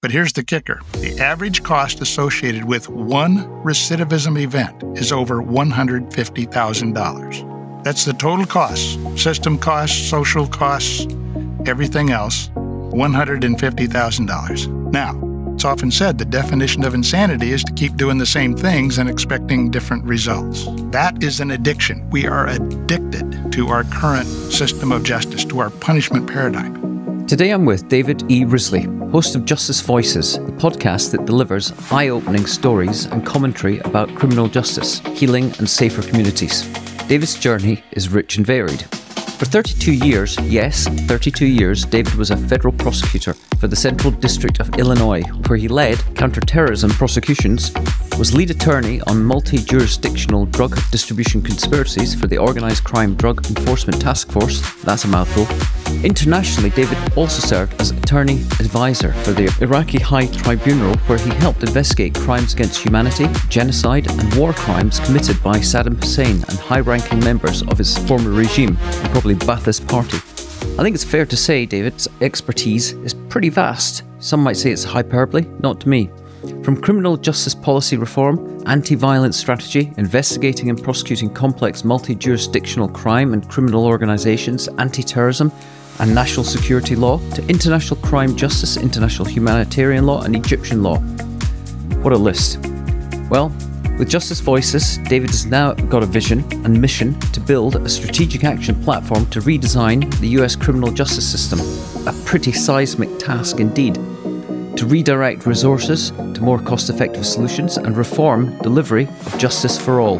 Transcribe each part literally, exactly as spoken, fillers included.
But here's the kicker. The average cost associated with one recidivism event is over one hundred fifty thousand dollars. That's the total costs, system costs, social costs, everything else, one hundred fifty thousand dollars. Now, it's often said the definition of insanity is to keep doing the same things and expecting different results. That is an addiction. We are addicted to our current system of justice, to our punishment paradigm. Today I'm with David E. Risley, host of Justice Voices, the podcast that delivers eye-opening stories and commentary about criminal justice, healing and safer communities. David's journey is rich and varied. For thirty-two years, yes, thirty-two years, David was a federal prosecutor for the Central District of Illinois, where he led counterterrorism prosecutions, was lead attorney on multi-jurisdictional drug distribution conspiracies for the Organised Crime Drug Enforcement Task Force, that's a mouthful. Internationally, David also served as attorney advisor for the Iraqi High Tribunal, where he helped investigate crimes against humanity, genocide and war crimes committed by Saddam Hussein and high-ranking members of his former regime, and probably Ba'athist Party. I think it's fair to say David's expertise is pretty vast. Some might say it's hyperbole, not to me. From criminal justice policy reform, anti-violence strategy, investigating and prosecuting complex multi-jurisdictional crime and criminal organisations, anti-terrorism and national security law, to international crime justice, international humanitarian law and Egyptian law. What a list. Well, with Justice Voices, David has now got a vision and mission to build a strategic action platform to redesign the U S criminal justice system. A pretty seismic task indeed. To redirect resources to more cost-effective solutions and reform delivery of justice for all.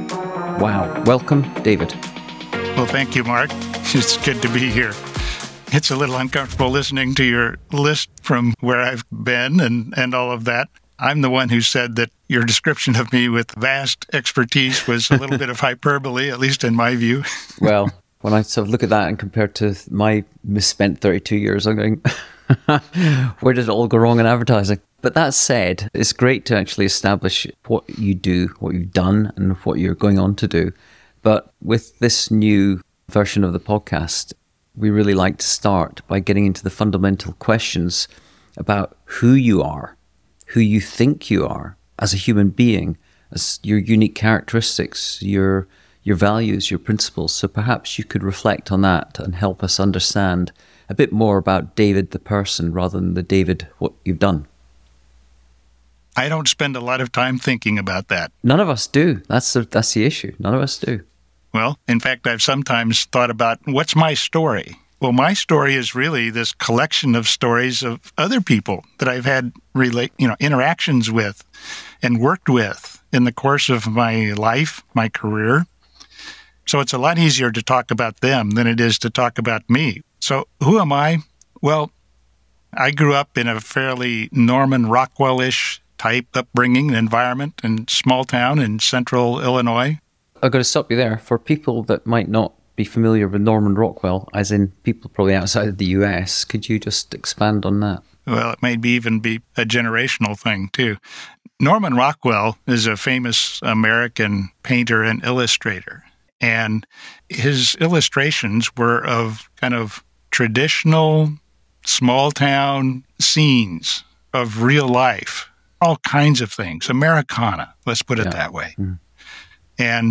Wow. Welcome, David. Well, thank you, Mark. It's good to be here. It's a little uncomfortable listening to your list from where I've been and, and all of that. I'm the one who said that your description of me with vast expertise was a little bit of hyperbole, at least in my view. Well, when I sort of look at that and compare to my misspent thirty-two years, I'm going, where did it all go wrong in advertising? But that said, it's great to actually establish what you do, what you've done, and what you're going on to do. But with this new version of the podcast, we really like to start by getting into the fundamental questions about who you are, who you think you are as a human being, as your unique characteristics, your your values, your principles. So perhaps you could reflect on that and help us understand a bit more about David the person rather than the David what you've done. I don't spend a lot of time thinking about that. None of us do. That's the, that's the issue. None of us do. Well, in fact, I've sometimes thought about what's my story? Well, my story is really this collection of stories of other people that I've had relate, you know, interactions with and worked with in the course of my life, my career. So it's a lot easier to talk about them than it is to talk about me. So who am I? Well, I grew up in a fairly Norman Rockwell-ish type upbringing and environment in small town in central Illinois. I've got to stop you there. For people that might not be familiar with Norman Rockwell, as in people probably outside of the U S, could you just expand on that? Well, it may be even be a generational thing, too. Norman Rockwell is a famous American painter and illustrator, and his illustrations were of kind of traditional small-town scenes of real life, all kinds of things, Americana, let's put it yeah. that way. Mm. And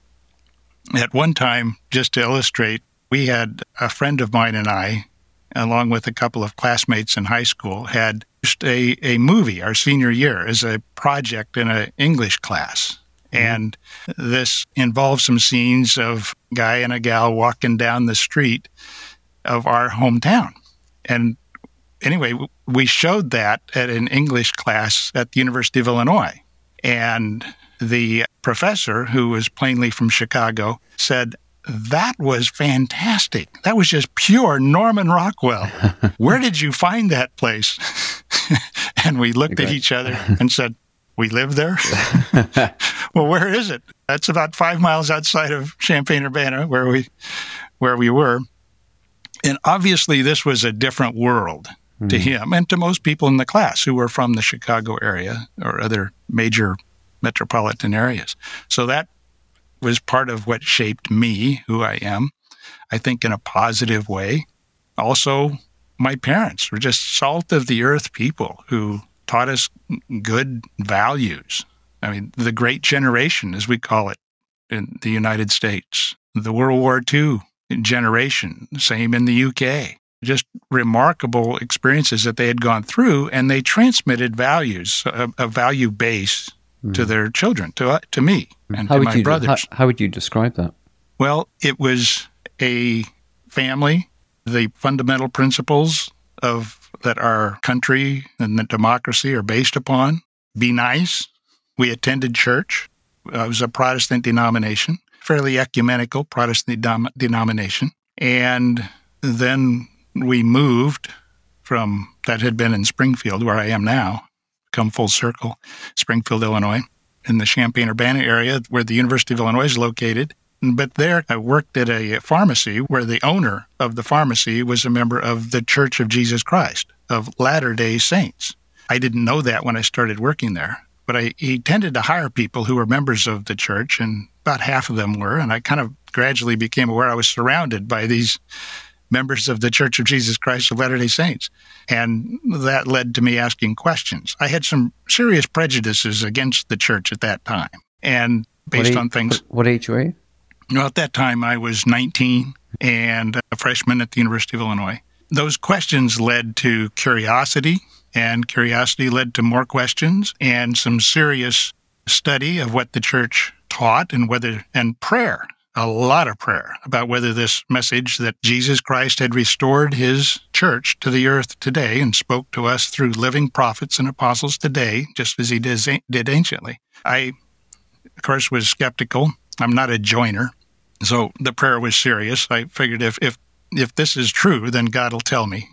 at one time, just to illustrate, we had a friend of mine and I, along with a couple of classmates in high school, had a, a movie our senior year as a project in an English class. Mm-hmm. And this involved some scenes of a guy and a gal walking down the street of our hometown. And anyway, we showed that at an English class at the University of Illinois. And the professor, who was plainly from Chicago, said, "That was fantastic. That was just pure Norman Rockwell. Where did you find that place?" And we looked okay. at each other and said, "We live there?" "Well, where is it?" "That's about five miles outside of Champaign-Urbana, where we where we were." And obviously, this was a different world mm. to him and to most people in the class who were from the Chicago area or other major metropolitan areas. So that was part of what shaped me, who I am, I think in a positive way. Also, my parents were just salt of the earth people who taught us good values. I mean, the Great Generation, as we call it in the United States, the World War Two generation, same in the U K. Just remarkable experiences that they had gone through, and they transmitted values, a, a value base mm. to their children, to uh, to me and how to would my you, brothers. How, how would you describe that? Well, it was a family, the fundamental principles of that our country and the democracy are based upon. Be nice. We attended church. Uh, it was a Protestant denomination, fairly ecumenical Protestant dom- denomination. And then we moved from, that had been in Springfield, where I am now, come full circle, Springfield, Illinois, in the Champaign-Urbana area where the University of Illinois is located. But there I worked at a pharmacy where the owner of the pharmacy was a member of the Church of Jesus Christ, of Latter-day Saints. I didn't know that when I started working there, but I, he tended to hire people who were members of the church, and about half of them were, and I kind of gradually became aware I was surrounded by these members of the Church of Jesus Christ of Latter-day Saints. And that led to me asking questions. I had some serious prejudices against the church at that time, and based age, on things. What age were you? Well, at that time, I was nineteen and a freshman at the University of Illinois. Those questions led to curiosity, and curiosity led to more questions and some serious study of what the church taught and whether, and prayer, a lot of prayer about whether this message that Jesus Christ had restored his church to the earth today and spoke to us through living prophets and apostles today, just as he did, did anciently. I, of course, was skeptical. I'm not a joiner. So the prayer was serious. I figured if, if, if this is true, then God will tell me.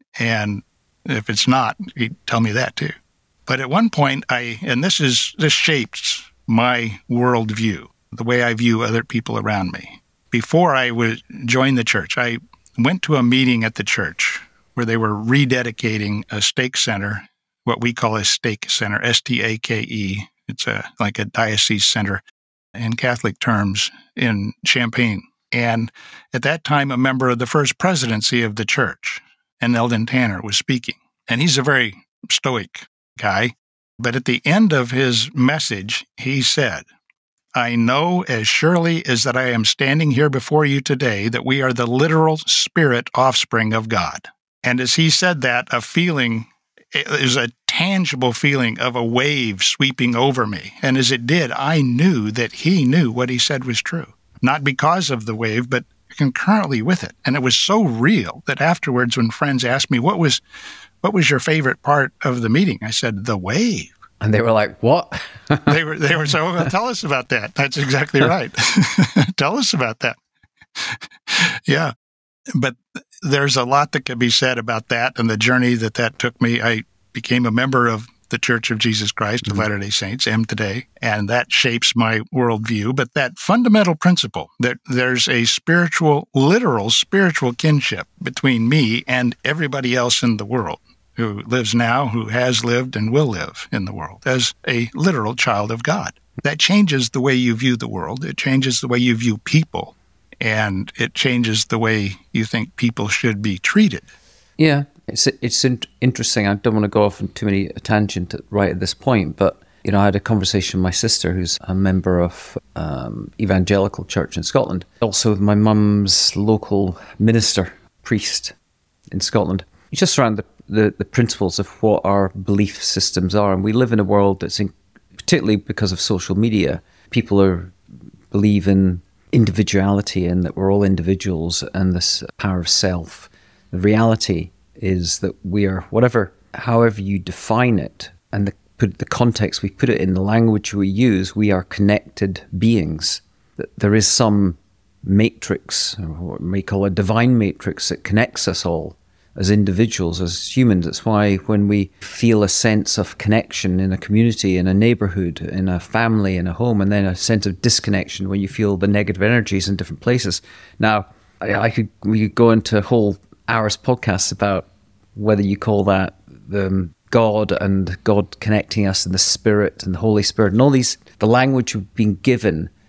And if it's not, he'd tell me that too. But at one point, I, and this is, this shapes my worldview, the way I view other people around me. Before I would join the church, I went to a meeting at the church where they were rededicating a stake center, what we call a stake center, S T A K E. It's a like a diocese center in Catholic terms in Champaign. And at that time, a member of the first presidency of the church, and Eldon Tanner, was speaking. And he's a very stoic guy. But at the end of his message, he said, "I know as surely as that I am standing here before you today that we are the literal spirit offspring of God." And as he said that, a feeling, it was a tangible feeling of a wave sweeping over me. And as it did, I knew that he knew what he said was true. Not because of the wave, but concurrently with it. And it was so real that afterwards, when friends asked me, what was what was your favorite part of the meeting? I said, the wave. And they were like, what? they were they were so, well, tell us about that. That's exactly right. Tell us about that. Yeah. But there's a lot that could be said about that and the journey that that took me. I became a member of the Church of Jesus Christ of mm-hmm. Latter-day Saints, am today, and that shapes my worldview. But that fundamental principle that there's a spiritual, literal spiritual kinship between me and everybody else in the world who lives now, who has lived and will live in the world as a literal child of God. That changes the way you view the world. It changes the way you view people, and it changes the way you think people should be treated. Yeah. It's it's interesting. I don't want to go off on too many tangent right at this point, but you know, I had a conversation with my sister, who's a member of um, Evangelical Church in Scotland, also with my mum's local minister, priest in Scotland, just around the, the, the principles of what our belief systems are. And we live in a world that's, in, particularly because of social media, people are believe in individuality and that we're all individuals and this power of self. The reality is that we are, whatever, however you define it, and the, put the context we put it in, the language we use, we are connected beings. That there is some matrix, or what we may call a divine matrix, that connects us all as individuals, as humans. That's why when we feel a sense of connection in a community, in a neighborhood, in a family, in a home, and then a sense of disconnection when you feel the negative energies in different places. Now, I, I could we could go into a whole hours podcasts about whether you call that the God and God connecting us and the Spirit and the Holy Spirit and all these, the language we've been given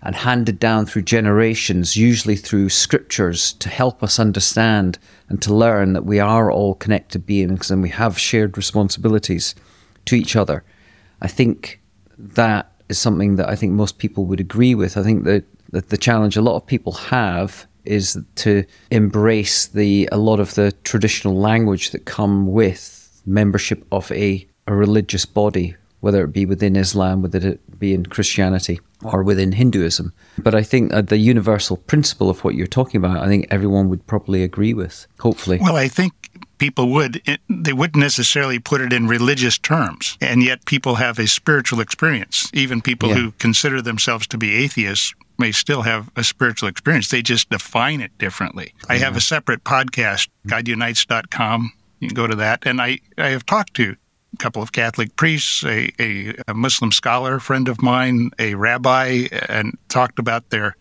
and handed down through generations, usually through scriptures, to help us understand and to learn that we are all connected beings and we have shared responsibilities to each other. I think that is something that I think most people would agree with. I think that, that the challenge a lot of people have is to embrace the a lot of the traditional language that come with membership of a, a religious body, whether it be within Islam, whether it be in Christianity or within Hinduism. But I think uh, the universal principle of what you're talking about, I think everyone would probably agree with, hopefully. Well, I think people would. It, they wouldn't necessarily put it in religious terms, and yet people have a spiritual experience. Even people yeah. who consider themselves to be atheists may still have a spiritual experience. They just define it differently. Yeah. I have a separate podcast, God Unites dot com. You can go to that. And I, I have talked to a couple of Catholic priests, a, a, a Muslim scholar friend of mine, a rabbi, and talked about their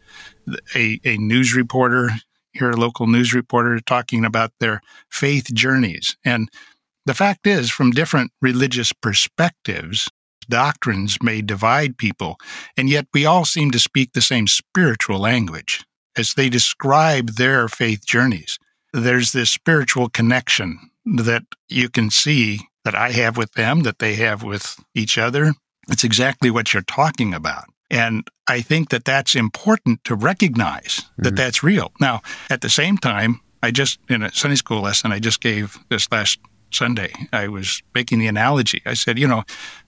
a, a news reporter here, a local news reporter, talking about their faith journeys. And the fact is, from different religious perspectives, doctrines may divide people, and yet we all seem to speak the same spiritual language as they describe their faith journeys. There's this spiritual connection that you can see that I have with them, that they have with each other. It's exactly what you're talking about. And I think that that's important to recognize that mm-hmm. that's real. Now, at the same time, I just, in a Sunday school lesson I just gave this last Sunday, I was making the analogy. I said, you know,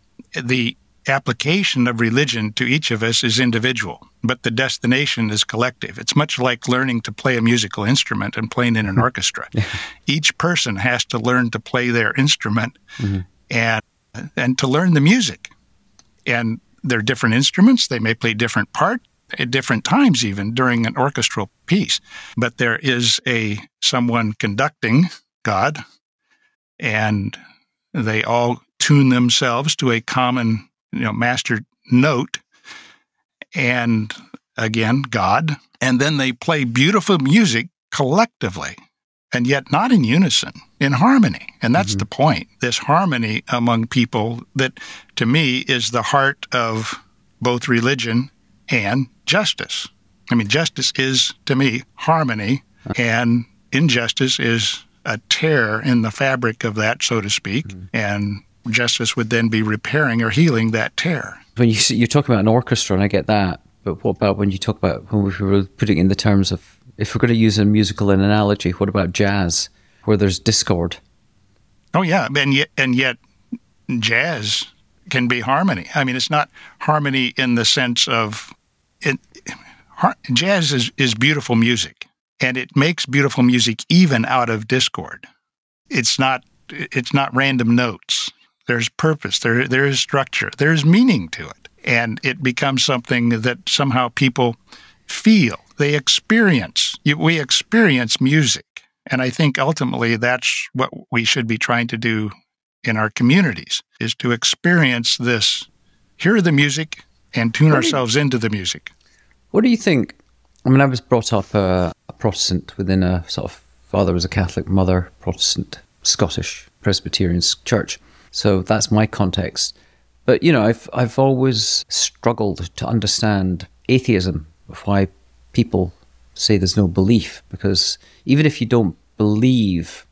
the application of religion to each of us is individual, but the destination is collective. It's much like learning to play a musical instrument and playing in an orchestra. Yeah. Each person has to learn to play their instrument mm-hmm. and and to learn the music. And they're different instruments. They may play different parts at different times, even during an orchestral piece. But there is a someone conducting, God, and they all tune themselves to a common, you know, master note, and again, God, and then they play beautiful music collectively, and yet not in unison, in harmony. And that's mm-hmm. the point, this harmony among people that, to me, is the heart of both religion and justice. I mean, justice is, to me, harmony, and injustice is a tear in the fabric of that, so to speak, mm-hmm. and justice would then be repairing or healing that tear. When you you're talking about an orchestra, and I get that, but what about when you talk about, when we were putting in the terms of, if we're going to use a musical analogy, what about jazz, where there's discord? Oh yeah, and yet, and yet jazz can be harmony. I mean, it's not harmony in the sense of, it, jazz is, is beautiful music, and it makes beautiful music even out of discord. It's not it's not random notes. There's purpose, there there is structure, there's meaning to it. And it becomes something that somehow people feel, they experience. We experience music. And I think ultimately that's what we should be trying to do in our communities, is to experience this, hear the music, and tune ourselves into the music. What do you think? I mean, I was brought up uh, a Protestant within a sort of, father was a Catholic, mother Protestant, Scottish Presbyterian church. So that's my context. But, you know, I've I've always struggled to understand atheism, of why people say there's no belief. Because even if you don't believe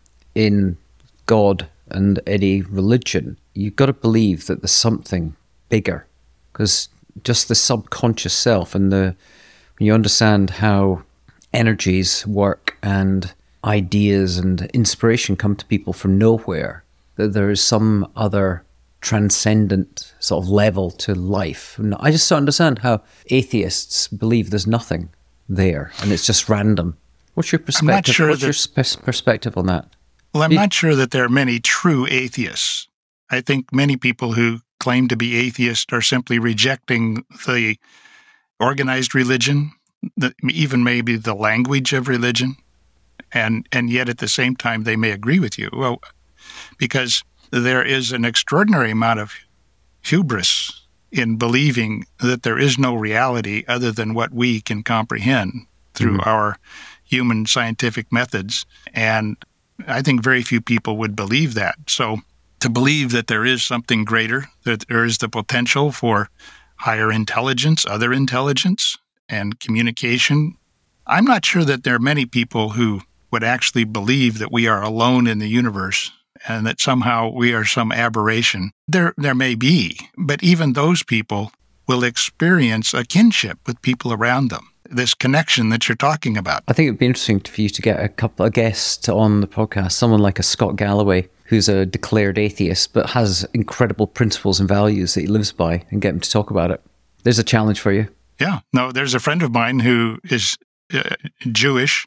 in God and any religion, you've got to believe that there's something bigger. Because just the subconscious self, and the when you understand how energies work and ideas and inspiration come to people from nowhere, that there is some other transcendent sort of level to life. And I just don't understand how atheists believe there's nothing there and it's just random. What's your perspective? I'm not sure What's that, your sp- perspective on that? Well, I'm you, not sure that there are many true atheists. I think many people who claim to be atheists are simply rejecting the organized religion, the, even maybe the language of religion. And and yet at the same time, they may agree with you. Well, because there is an extraordinary amount of hubris in believing that there is no reality other than what we can comprehend through mm-hmm. our human scientific methods. And I think very few people would believe that. So to believe that there is something greater, that there is the potential for higher intelligence, other intelligence, and communication. I'm not sure that there are many people who would actually believe that we are alone in the universe and that somehow we are some aberration. There, there may be, but even those people will experience a kinship with people around them, this connection that you're talking about. I think it'd be interesting for you to get a couple of guests on the podcast, someone like a Scott Galloway, who's a declared atheist, but has incredible principles and values that he lives by, and get him to talk about it. There's a challenge for you. Yeah. No, there's a friend of mine who is uh, Jewish,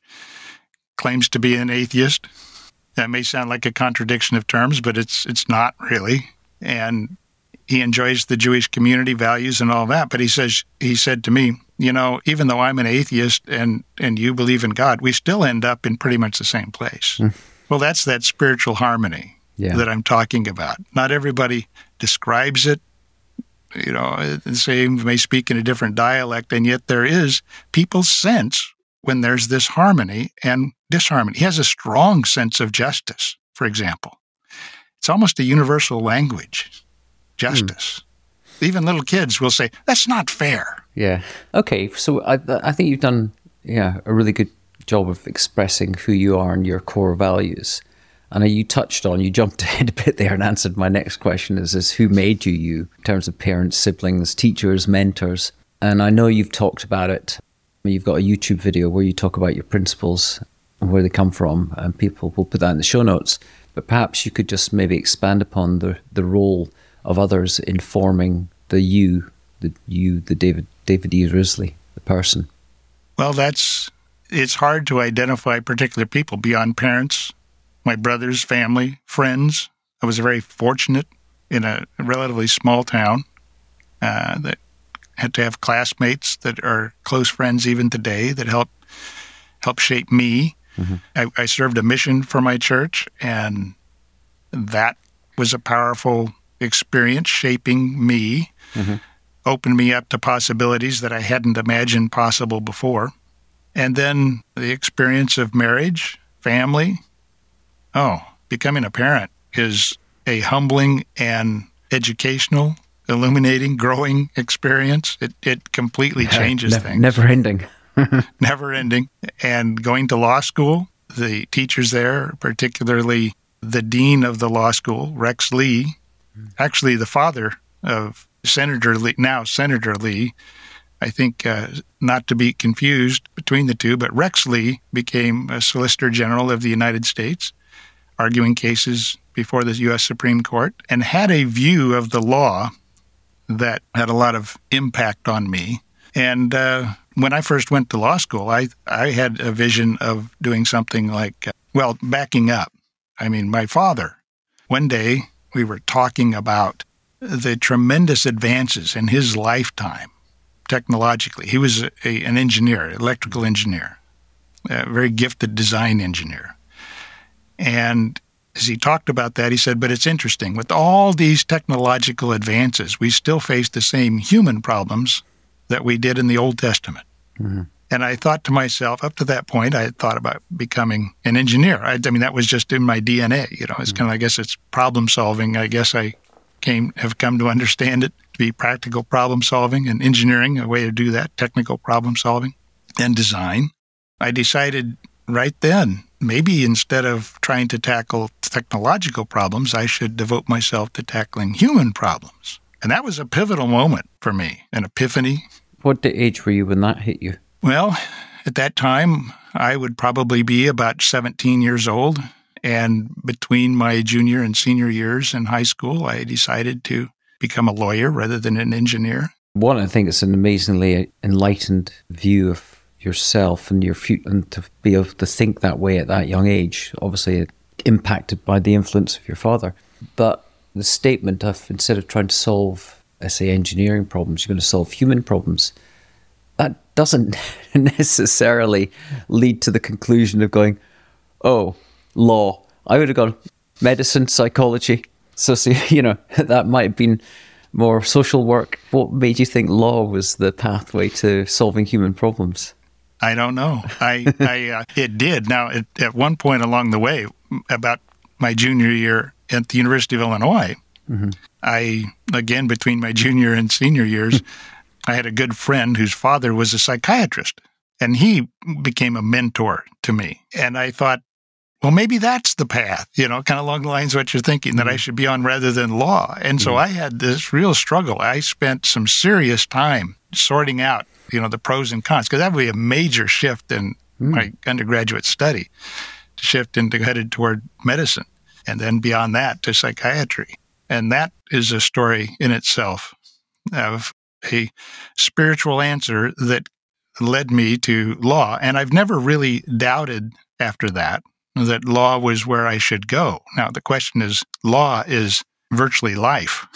claims to be an atheist. That may sound like a contradiction of terms, but it's it's not really. And he enjoys the Jewish community values and all that. But he says he said to me, you know, even though I'm an atheist and, and you believe in God, we still end up in pretty much the same place. Mm. Well, that's that spiritual harmony yeah. that I'm talking about. Not everybody describes it. You know, the same may speak in a different dialect, and yet there is people sense when there's this harmony and disharmony. He has a strong sense of justice, for example. It's almost a universal language, justice. Mm. Even little kids will say, that's not fair. Yeah. Okay, so I, I think you've done yeah a really good job of expressing who you are and your core values. And you touched on, you jumped ahead a bit there and answered my next question is, is who made you you in terms of parents, siblings, teachers, mentors. And I know you've talked about it. You've got a YouTube video where you talk about your principles and where they come from, and people will put that in the show notes. But perhaps you could just maybe expand upon the, the role of others in forming the you, the you, the David David E. Risley, the person. Well, that's, it's hard to identify particular people beyond parents, my brothers, family, friends. I was very fortunate in a relatively small town uh, that had to have classmates that are close friends even today that help help shape me. Mm-hmm. I, I served a mission for my church, and that was a powerful experience shaping me, mm-hmm. opened me up to possibilities that I hadn't imagined possible before. And then the experience of marriage, family. Oh, becoming a parent is a humbling and educational, illuminating, growing experience. It it completely yeah, changes ne- things. Never ending. Never ending. And going to law school, the teachers there, particularly the dean of the law school, Rex Lee, actually the father of Senator Lee, now Senator Lee, I think uh, not to be confused between the two, but Rex Lee became a Solicitor General of the United States, arguing cases before the U S Supreme Court, and had a view of the law that had a lot of impact on me. And uh, when I first went to law school, I, I had a vision of doing something like, uh, well, backing up. I mean, my father, one day we were talking about the tremendous advances in his lifetime technologically. He was a, a, an engineer, electrical engineer, a very gifted design engineer. And as he talked about that, he said, but it's interesting. With all these technological advances, we still face the same human problems that we did in the Old Testament. Mm-hmm. And I thought to myself, up to that point, I had thought about becoming an engineer. I, I mean, that was just in my D N A. You know, it's mm-hmm. kind of, I guess it's problem solving. I guess I came have come to understand it to be practical problem solving and engineering, a way to do that, technical problem solving and design. I decided right then, maybe instead of trying to tackle technological problems, I should devote myself to tackling human problems. And that was a pivotal moment for me, an epiphany. What age were you when that hit you? Well, at that time, I would probably be about seventeen years old. And between my junior and senior years in high school, I decided to become a lawyer rather than an engineer. One, I think it's an amazingly enlightened view of yourself and your future, and to be able to think that way at that young age, obviously impacted by the influence of your father. But the statement of, instead of trying to solve, I say, engineering problems, you're going to solve human problems, that doesn't necessarily lead to the conclusion of going, oh, law. I would have gone medicine, psychology, soci, you know, that might have been more social work. What made you think law was the pathway to solving human problems? I don't know. I, I uh, it did. Now, it, at one point along the way, about my junior year at the University of Illinois, Mm-hmm. I, again, between my junior and senior years, I had a good friend whose father was a psychiatrist, and he became a mentor to me. And I thought, well, maybe that's the path, you know, kind of along the lines of what you're thinking, that I should be on rather than law. And so I had this real struggle. I spent some serious time sorting out, you know, the pros and cons, because that would be a major shift in mm. my undergraduate study, to shift into headed toward medicine, and then beyond that to psychiatry. And that is a story in itself of a spiritual answer that led me to law. And I've never really doubted after that that law was where I should go. Now, the question is, law is virtually life.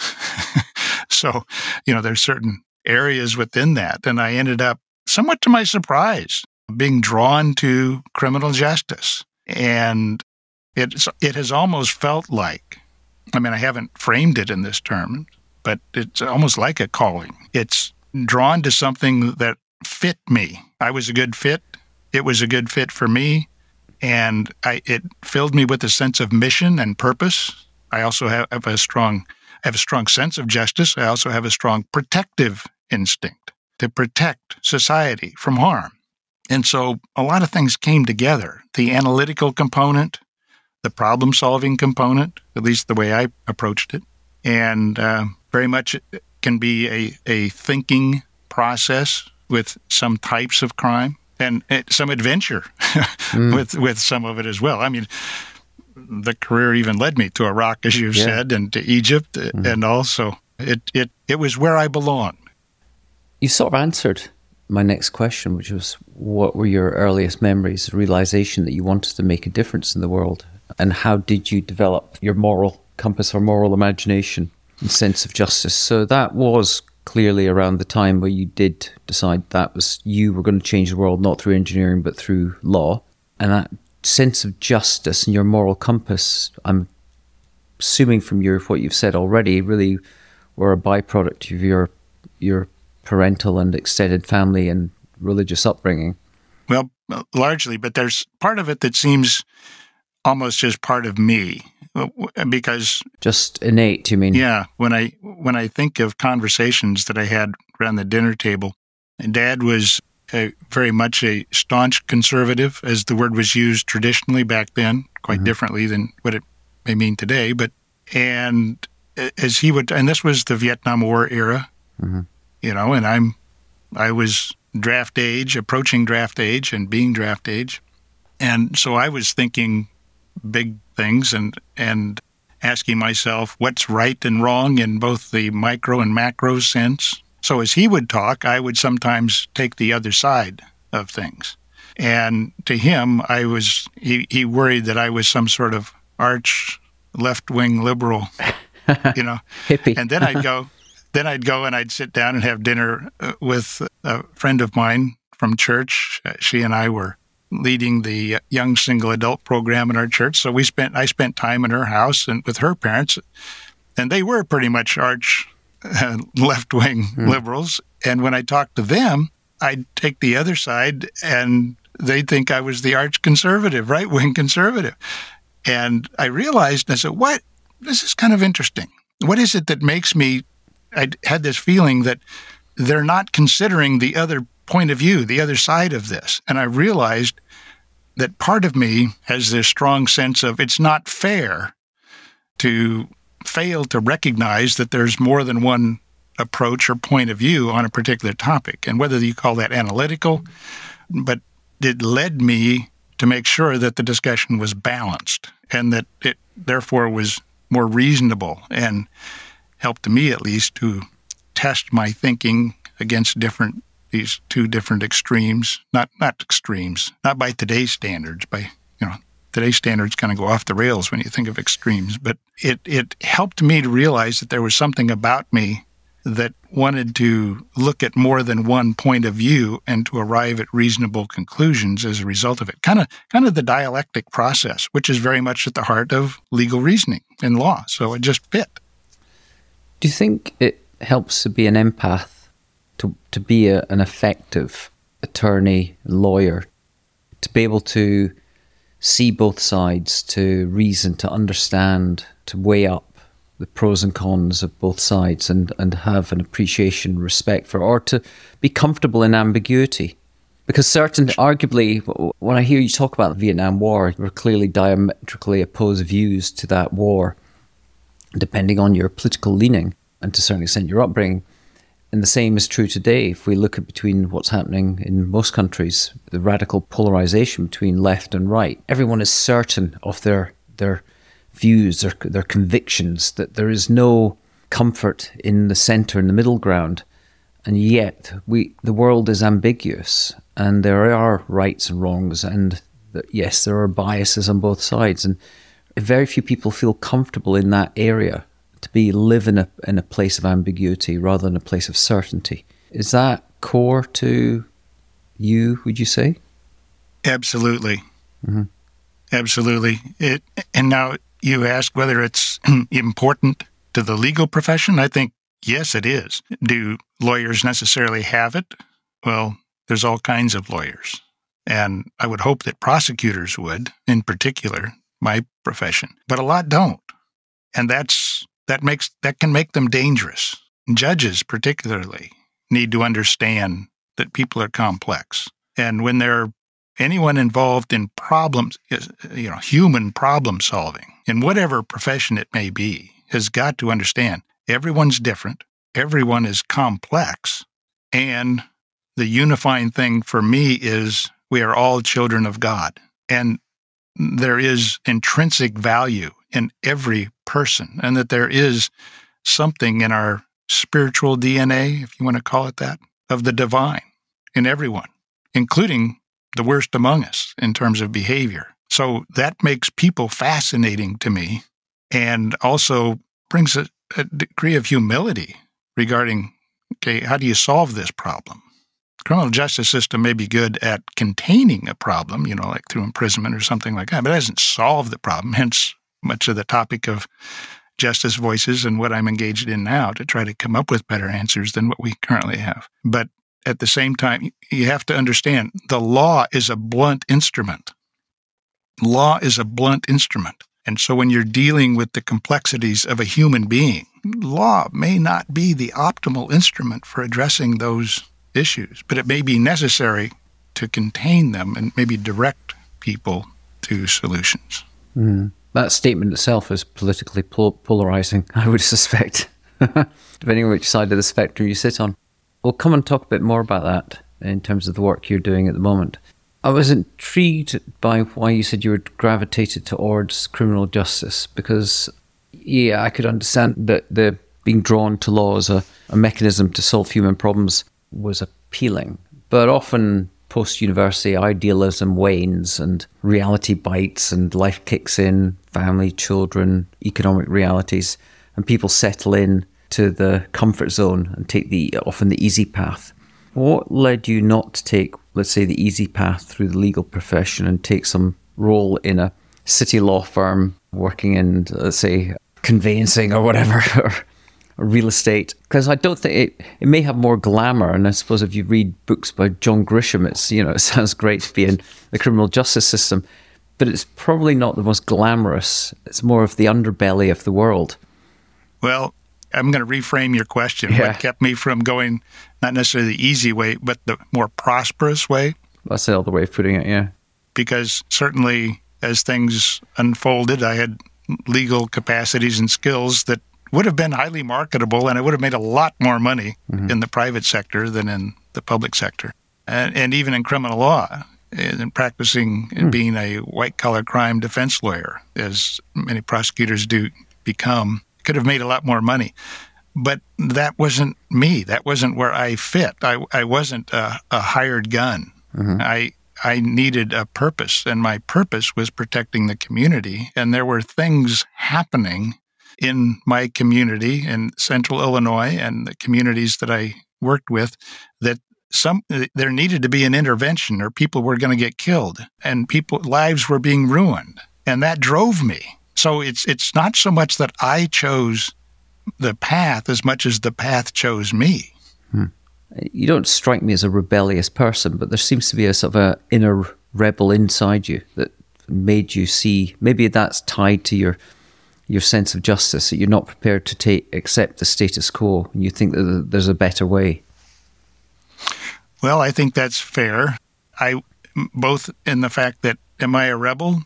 So, you know, there's certain areas within that. And I ended up, somewhat to my surprise, being drawn to criminal justice. And it's, it has almost felt like, I mean, I haven't framed it in this term, but it's almost like a calling. It's drawn to something that fit me. I was a good fit. It was a good fit for me. And I, it filled me with a sense of mission and purpose. I also have, have a strong, have a strong sense of justice. I also have a strong protective instinct to protect society from harm. And so a lot of things came together. The analytical component, the problem-solving component, at least the way I approached it, and uh, very much it can be a, a thinking process with some types of crime, and some adventure mm. with with some of it as well. I mean, the career even led me to Iraq, as you've yeah. said, and to Egypt, mm. and also it, it it was where I belonged. You sort of answered my next question, which was, what were your earliest memories, realization that you wanted to make a difference in the world, and how did you develop your moral compass or moral imagination and sense of justice? So that was clearly around the time where you did decide that was you were going to change the world, not through engineering, but through law. And that sense of justice and your moral compass, I'm assuming from your what you've said already, really were a byproduct of your your parental and extended family and religious upbringing. Well, largely, but there's part of it that seems almost just part of me. Because just innate, you mean? Yeah. When I when I think of conversations that I had around the dinner table, Dad was a, very much a staunch conservative, as the word was used traditionally back then, quite mm-hmm. differently than what it may mean today. But and as he would, and this was the Vietnam War era, mm-hmm. you know, and I'm I was draft age, approaching draft age, and being draft age, and so I was thinking big things and and asking myself what's right and wrong in both the micro and macro sense. So as he would talk, I would sometimes take the other side of things. And to him, I was he, he worried that I was some sort of arch left-wing liberal, you know. Hippie. And then I'd go then I'd go and I'd sit down and have dinner with a friend of mine from church. She and I were leading the young single adult program in our church. So we spent, I spent time in her house and with her parents, and they were pretty much arch uh, left-wing mm. liberals. And when I talked to them, I'd take the other side and they'd think I was the arch conservative, right-wing conservative. And I realized, I said, what? This is kind of interesting. What is it that makes me, I had this feeling that they're not considering the other point of view, the other side of this. And I realized that part of me has this strong sense of it's not fair to fail to recognize that there's more than one approach or point of view on a particular topic. And whether you call that analytical, but it led me to make sure that the discussion was balanced and that it therefore was more reasonable and helped me at least to test my thinking against different these two different extremes, not not extremes, not by today's standards, by, you know, today's standards kind of go off the rails when you think of extremes, but it, it helped me to realize that there was something about me that wanted to look at more than one point of view and to arrive at reasonable conclusions as a result of it. Kind of kind of the dialectic process, which is very much at the heart of legal reasoning and law. So it just fit. Do you think it helps to be an empath? To, to be a, an effective attorney, lawyer, to be able to see both sides, to reason, to understand, to weigh up the pros and cons of both sides and, and have an appreciation, respect for, or to be comfortable in ambiguity. Because certain, arguably, when I hear you talk about the Vietnam War, there are clearly diametrically opposed views to that war, depending on your political leaning and to a certain extent your upbringing. And the same is true today. If we look at between what's happening in most countries, the radical polarization between left and right, everyone is certain of their their views, their, their convictions, that there is no comfort in the center, in the middle ground. And yet we the world is ambiguous and there are rights and wrongs, and the, yes, there are biases on both sides. And very few people feel comfortable in that area to be live in a in a place of ambiguity rather than a place of certainty. Is that core to you, would you say? Absolutely. Mm-hmm. Absolutely. It, and now you ask whether it's important to the legal profession. I think, yes, it is. Do lawyers necessarily have it? Well, there's all kinds of lawyers. And I would hope that prosecutors would, in particular, my profession. But a lot don't. And that's that makes that can make them dangerous. Judges, particularly, need to understand that people are complex. And when they're anyone involved in problems, you know, human problem solving, in whatever profession it may be, has got to understand everyone's different, everyone is complex, and the unifying thing for me is we are all children of God. And there is intrinsic value in every person, and that there is something in our spiritual D N A, if you want to call it that, of the divine in everyone, including the worst among us in terms of behavior. So that makes people fascinating to me, and also brings a, a degree of humility regarding, okay, how do you solve this problem? The criminal justice system may be good at containing a problem, you know, like through imprisonment or something like that, but it doesn't solve the problem, hence much of the topic of Justice Voices and what I'm engaged in now to try to come up with better answers than what we currently have. But at the same time, you have to understand the law is a blunt instrument. Law is a blunt instrument. And so when you're dealing with the complexities of a human being, law may not be the optimal instrument for addressing those issues, but it may be necessary to contain them and maybe direct people to solutions. Mm. That statement itself is politically pol- polarizing, I would suspect, depending on which side of the spectrum you sit on. We'll come and talk a bit more about that in terms of the work you're doing at the moment. I was intrigued by why you said you were gravitated towards criminal justice, because, yeah, I could understand that the being drawn to law as a, a mechanism to solve human problems was appealing. But often post-university idealism wanes and reality bites and life kicks in, family, children, economic realities, and people settle in to the comfort zone and take the often the easy path. What led you not to take, let's say, the easy path through the legal profession and take some role in a city law firm working in, let's say, conveyancing or whatever, or real estate? Because I don't think it, it may have more glamour. And I suppose if you read books by John Grisham, it's, you know, it sounds great to be in the criminal justice system, but it's probably not the most glamorous. It's more of the underbelly of the world. Well, I'm going to reframe your question. Yeah. What kept me from going, not necessarily the easy way, but the more prosperous way? That's the other way of putting it, yeah. Because certainly as things unfolded, I had legal capacities and skills that would have been highly marketable, and I would have made a lot more money mm-hmm. in the private sector than in the public sector. And, and even in criminal law, in practicing mm. being a white-collar crime defense lawyer, as many prosecutors do become, could have made a lot more money. But that wasn't me. That wasn't where I fit. I, I wasn't a, a hired gun. Mm-hmm. I I needed a purpose, and my purpose was protecting the community. And there were things happening in my community in Central Illinois and the communities that I worked with that some there needed to be an intervention, or people were going to get killed, and people lives were being ruined, and that drove me. So it's it's not so much that I chose the path as much as the path chose me. Hmm. You don't strike me as a rebellious person, but there seems to be a sort of a inner rebel inside you that made you see. Maybe that's tied to your your sense of justice, that you're not prepared to take accept the status quo, and you think that there's a better way. Well, I think that's fair. I both in the fact that, am I a rebel?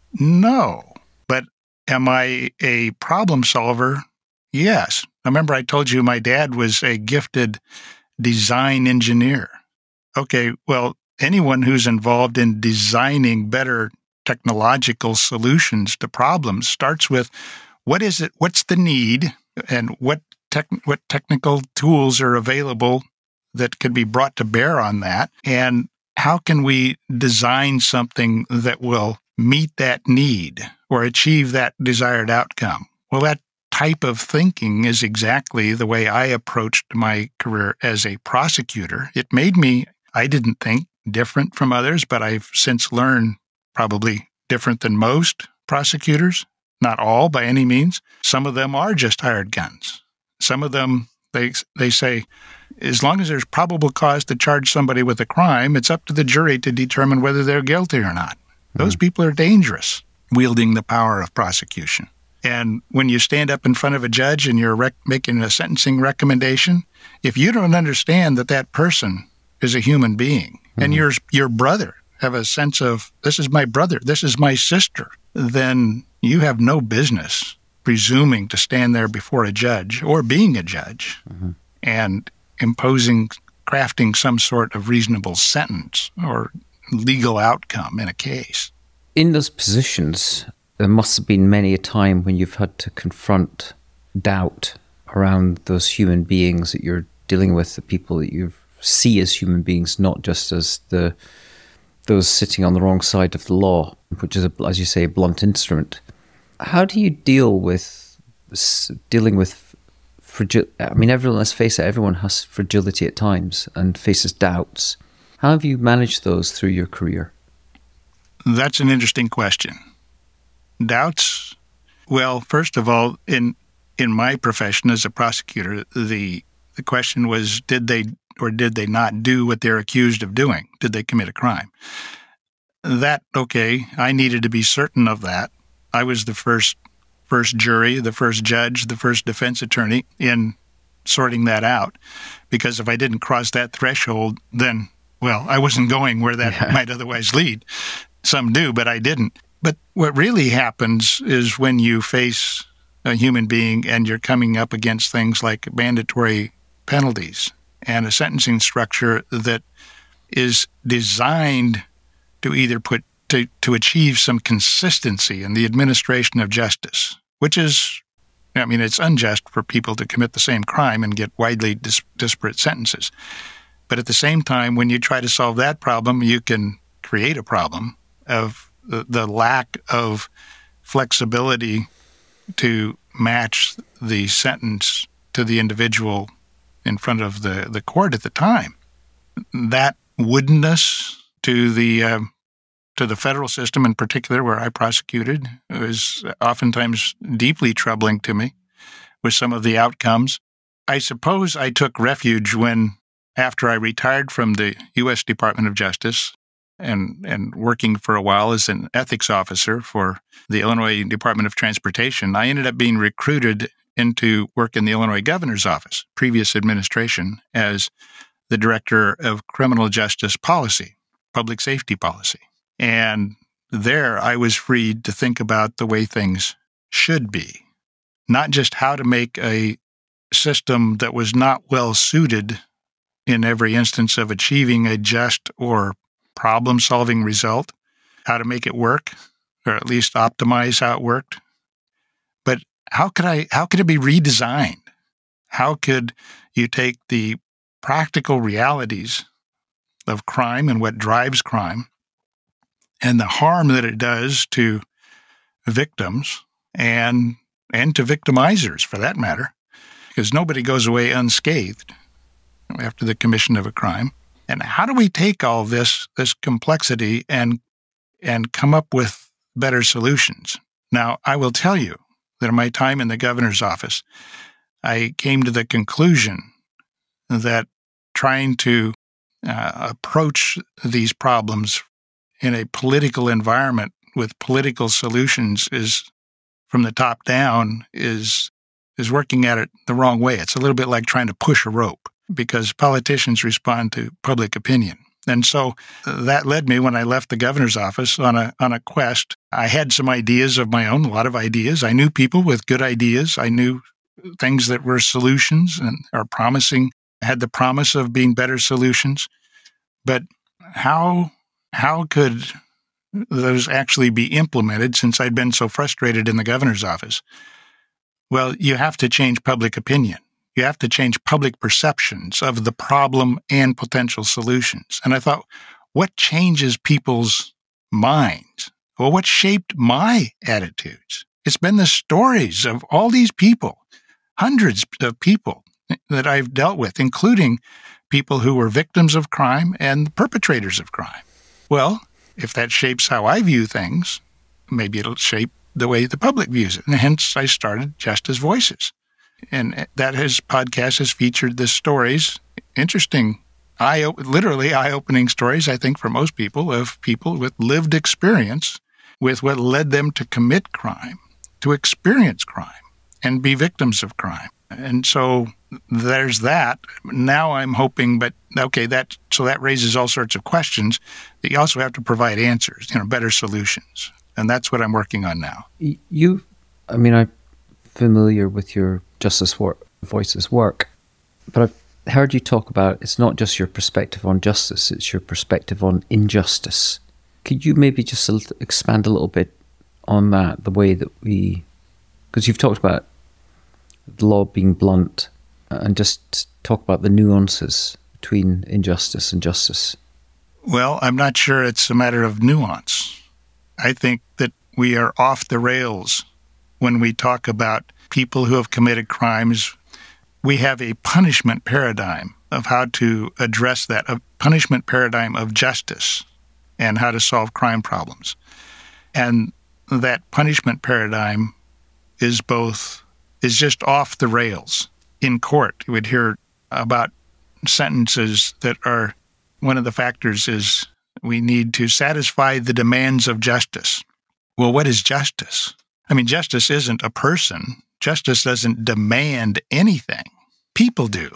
No. But am I a problem solver? Yes. Remember I told you my dad was a gifted design engineer. Okay, well, anyone who's involved in designing better technological solutions to problems starts with what is it, what's the need, and what tech, what technical tools are available that can be brought to bear on that, and how can we design something that will meet that need or achieve that desired outcome? Well, that type of thinking is exactly the way I approached my career as a prosecutor. It made me, I didn't think, different from others, but I've since learned probably different than most prosecutors. Not all by any means. Some of them are just hired guns. Some of them, they they say, as long as there's probable cause to charge somebody with a crime, it's up to the jury to determine whether they're guilty or not. Mm-hmm. Those people are dangerous, wielding the power of prosecution. And when you stand up in front of a judge and you're rec- making a sentencing recommendation, if you don't understand that that person is a human being, mm-hmm. and your your brother have a sense of, this is my brother, this is my sister, then you have no business presuming to stand there before a judge or being a judge mm-hmm. and imposing, crafting some sort of reasonable sentence or legal outcome in a case. In those positions, there must have been many a time when you've had to confront doubt around those human beings that you're dealing with, the people that you see as human beings, not just as the those sitting on the wrong side of the law, which is, a, as you say, a blunt instrument. How do you deal with dealing with fragility? I mean, everyone, let's face it, everyone has fragility at times and faces doubts. How have you managed those through your career? That's an interesting question. Doubts, well, first of all, in in my profession as a prosecutor, the the question was, did they or did they not do what they're accused of doing? Did they commit a crime? That, okay, I needed to be certain of that. I was the first first jury, the first judge, the first defense attorney in sorting that out, because if I didn't cross that threshold, then, well, I wasn't going where that yeah. might otherwise lead. Some do, but I didn't. But what really happens is when you face a human being and you're coming up against things like mandatory penalties and a sentencing structure that is designed to either put to, to achieve some consistency in the administration of justice, which is, I mean, it's unjust for people to commit the same crime and get widely dis- disparate sentences. But at the same time, when you try to solve that problem, you can create a problem of the, the lack of flexibility to match the sentence to the individual in front of the, the court at the time. That woodenness to the uh, to the federal system in particular, where I prosecuted, was oftentimes deeply troubling to me with some of the outcomes. I suppose I took refuge when, after I retired from the U S Department of Justice and, and working for a while as an ethics officer for the Illinois Department of Transportation, I ended up being recruited into work in the Illinois Governor's Office, previous administration, as the Director of Criminal Justice Policy, Public Safety Policy. And there I was freed to think about the way things should be, not just how to make a system that was not well suited in every instance of achieving a just or problem-solving result, how to make it work, or at least optimize how it worked. But how could I? How could it be redesigned? How could you take the practical realities of crime and what drives crime and the harm that it does to victims and and to victimizers, for that matter, because nobody goes away unscathed after the commission of a crime. And how do we take all this this complexity and and come up with better solutions? Now, I will tell you that in my time in the governor's office, I came to the conclusion that trying to uh, approach these problems in a political environment with political solutions is, from the top down is is working at it the wrong way. It's a little bit like trying to push a rope because politicians respond to public opinion. And so that led me, when I left the governor's office, on a on a quest. I had some ideas of my own, a lot of ideas. I knew people with good ideas. I knew things that were solutions and are promising, had the promise of being better solutions. But how how could those actually be implemented since I'd been so frustrated in the governor's office? Well, you have to change public opinion. You have to change public perceptions of the problem and potential solutions. And I thought, what changes people's minds? Well, what shaped my attitudes? It's been the stories of all these people, hundreds of people that I've dealt with, including people who were victims of crime and perpetrators of crime. Well, if that shapes how I view things, maybe it'll shape the way the public views it. And hence I started Justice Voices. And that his podcast has featured the stories, interesting, eye, literally eye-opening stories, I think, for most people, of people with lived experience with what led them to commit crime, to experience crime, and be victims of crime. And so there's that. Now I'm hoping, but okay, that so that raises all sorts of questions that you also have to provide answers, you know, better solutions. And that's what I'm working on now. You, I mean, I'm familiar with your Justice Voices work, but I've heard you talk about it's not just your perspective on justice, it's your perspective on injustice. Could you maybe just expand a little bit on that, the way that we, because you've talked about the law being blunt, and just talk about the nuances between injustice and justice. Well, I'm not sure it's a matter of nuance. I think that we are off the rails when we talk about people who have committed crimes. We have a punishment paradigm of how to address that, a punishment paradigm of justice and how to solve crime problems. And that punishment paradigm is both, is just off the rails. In court, you would hear about sentences that are, one of the factors is we need to satisfy the demands of justice. Well, what is justice? I mean, justice isn't a person. Justice doesn't demand anything. People do.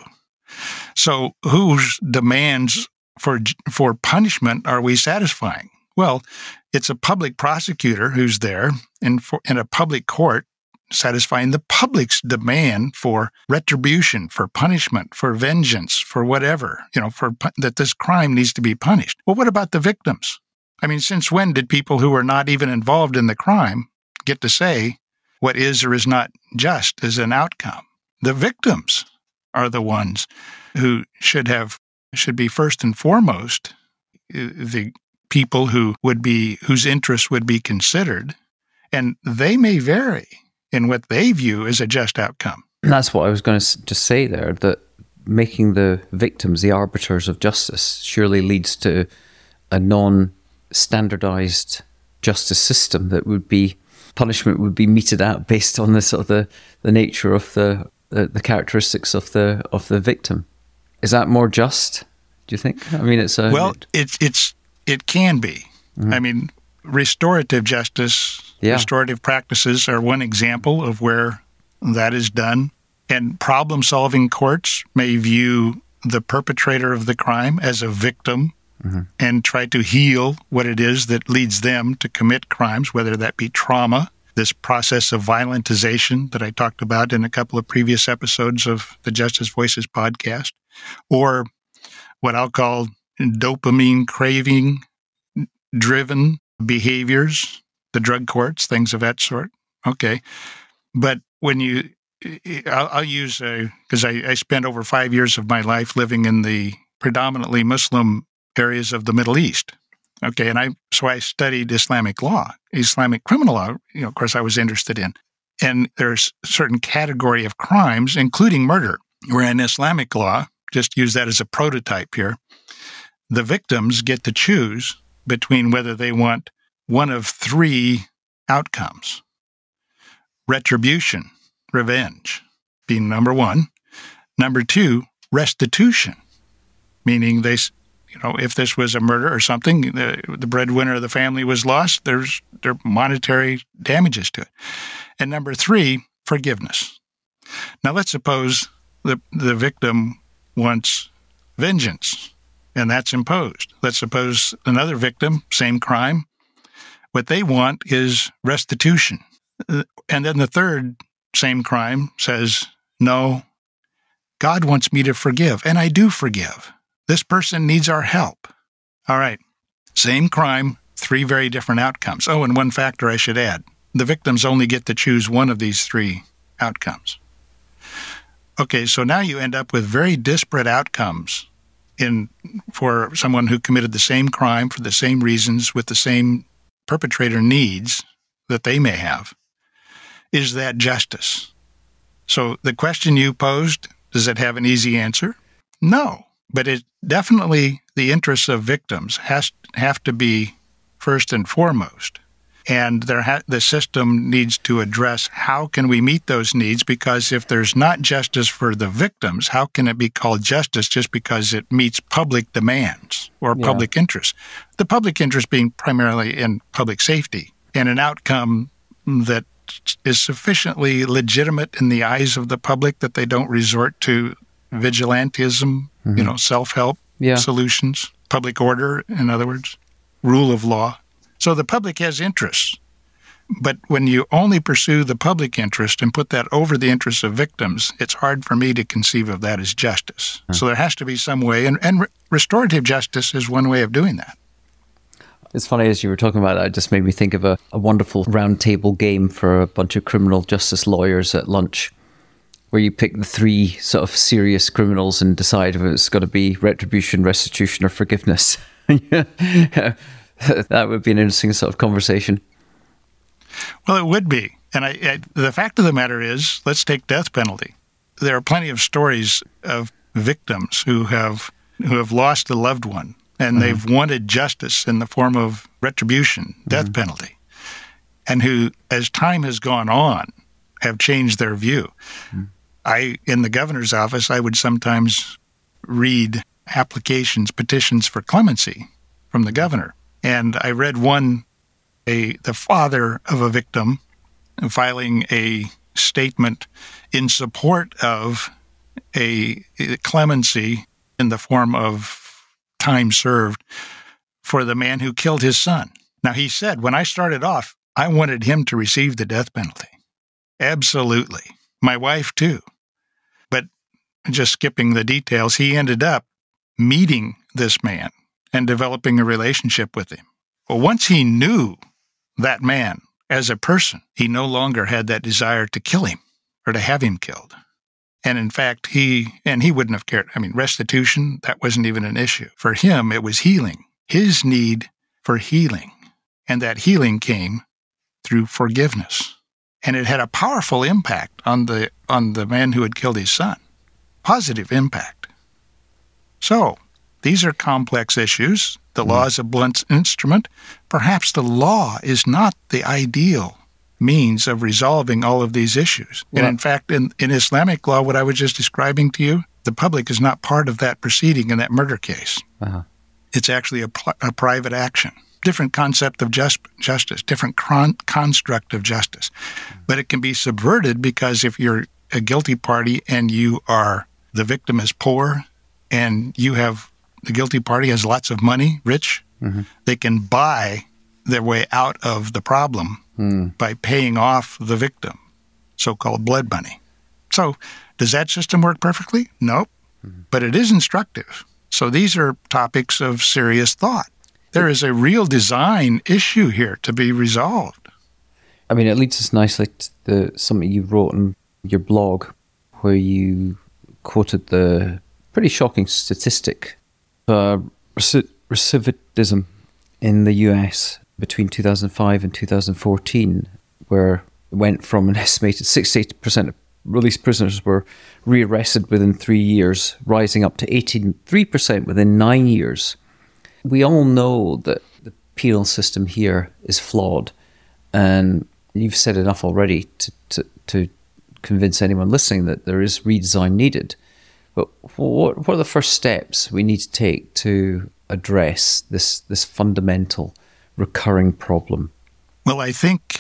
So whose demands for for punishment are we satisfying? Well, it's a public prosecutor who's there in, for, in a public court satisfying the public's demand for retribution, for punishment, for vengeance, for whatever, you know, for that this crime needs to be punished. Well, what about the victims? I mean, since when did people who are not even involved in the crime get to say what is or is not just as an outcome? The victims are the ones who should have, should be first and foremost the people who would be, whose interests would be considered, and they may vary in what they view as a just outcome. And that's what I was going to just say there, that making the victims the arbiters of justice surely leads to a non-standardized justice system that would be, punishment would be meted out based on the sort of the, the nature of the, the the characteristics of the of the victim. Is that more just, do you think? I mean, it's a... Well, it's, it's, it can be. Mm-hmm. I mean, restorative justice, yeah. restorative practices are one example of where that is done. And problem-solving courts may view the perpetrator of the crime as a victim mm-hmm. and try to heal what it is that leads them to commit crimes, whether that be trauma, this process of violentization that I talked about in a couple of previous episodes of the Justice Voices podcast, or what I'll call dopamine craving-driven behaviors, the drug courts, things of that sort. Okay. But when you, I'll, I'll use, because I, I spent over five years of my life living in the predominantly Muslim areas of the Middle East. Okay. And I, so I studied Islamic law, Islamic criminal law, you know, of course I was interested in. And there's a certain category of crimes, including murder, where in Islamic law, just use that as a prototype here, the victims get to choose between whether they want one of three outcomes. Retribution, revenge, being number one. Number two, restitution, meaning they, you know, if this was a murder or something, the, the breadwinner of the family was lost, there's there are monetary damages to it. And number three, forgiveness. Now, let's suppose the, the victim wants vengeance, and that's imposed. Let's suppose another victim, same crime, what they want is restitution. And then the third, same crime, says, no, God wants me to forgive, and I do forgive. This person needs our help. All right, same crime, three very different outcomes. Oh, and one factor I should add. The victims only get to choose one of these three outcomes. Okay, so now you end up with very disparate outcomes in for someone who committed the same crime for the same reasons with the same perpetrator needs that they may have. Is that justice? So the question you posed, does it have an easy answer? No, but it definitely, the interests of victims has have to be first and foremost. And there ha- the system needs to address how can we meet those needs, because if there's not justice for the victims, how can it be called justice just because it meets public demands or Yeah. public interest? The public interest being primarily in public safety and an outcome that is sufficiently legitimate in the eyes of the public that they don't resort to vigilantism, mm-hmm. you know, self-help yeah. solutions, public order, in other words, rule of law. So the public has interests. But when you only pursue the public interest and put that over the interests of victims, it's hard for me to conceive of that as justice. Hmm. So there has to be some way, and, and re- restorative justice is one way of doing that. It's funny, as you were talking about that, it just made me think of a, a wonderful round table game for a bunch of criminal justice lawyers at lunch, where you pick the three sort of serious criminals and decide if it's got to be retribution, restitution, or forgiveness. That would be an interesting sort of conversation. Well, it would be. And I, I, the fact of the matter is, let's take death penalty. There are plenty of stories of victims who have who have lost a loved one, and mm-hmm. they've wanted justice in the form of retribution, death mm-hmm. penalty, and who, as time has gone on, have changed their view. Mm-hmm. I, in the governor's office, I would sometimes read applications, petitions for clemency from the governor. And I read one, a the father of a victim filing a statement in support of a, a clemency in the form of time served for the man who killed his son. Now, he said, when I started off, I wanted him to receive the death penalty. Absolutely. My wife, too. But just skipping the details, he ended up meeting this man and developing a relationship with him. Well, once he knew that man as a person, he no longer had that desire to kill him or to have him killed. And in fact, he, and he wouldn't have cared. I mean, restitution, that wasn't even an issue. For him, it was healing, his need for healing. And that healing came through forgiveness. And it had a powerful impact on the on the man who had killed his son. Positive impact. So, these are complex issues. The law is a blunt instrument. Perhaps the law is not the ideal means of resolving all of these issues. Well, and in fact, in, in Islamic law, what I was just describing to you, the public is not part of that proceeding in that murder case. Uh-huh. It's actually a, a private action. Different concept of just, justice, different con- construct of justice. But it can be subverted because if you're a guilty party and you are, the victim is poor and you have, the guilty party has lots of money, rich, mm-hmm. they can buy their way out of the problem mm. by paying off the victim, so-called blood money. So does that system work perfectly? Nope. Mm-hmm. But it is instructive. So these are topics of serious thought. There is a real design issue here to be resolved. I mean, it leads us nicely to the, something you wrote in your blog where you quoted the pretty shocking statistic uh, recidivism in the U S between two thousand five and two thousand fourteen, where it went from an estimated sixty-eight percent of released prisoners were rearrested within three years, rising up to eighty-three percent within nine years. We all know that the penal system here is flawed, and you've said enough already to, to, to convince anyone listening that there is redesign needed. But what, what are the first steps we need to take to address this, this fundamental recurring problem? Well, I think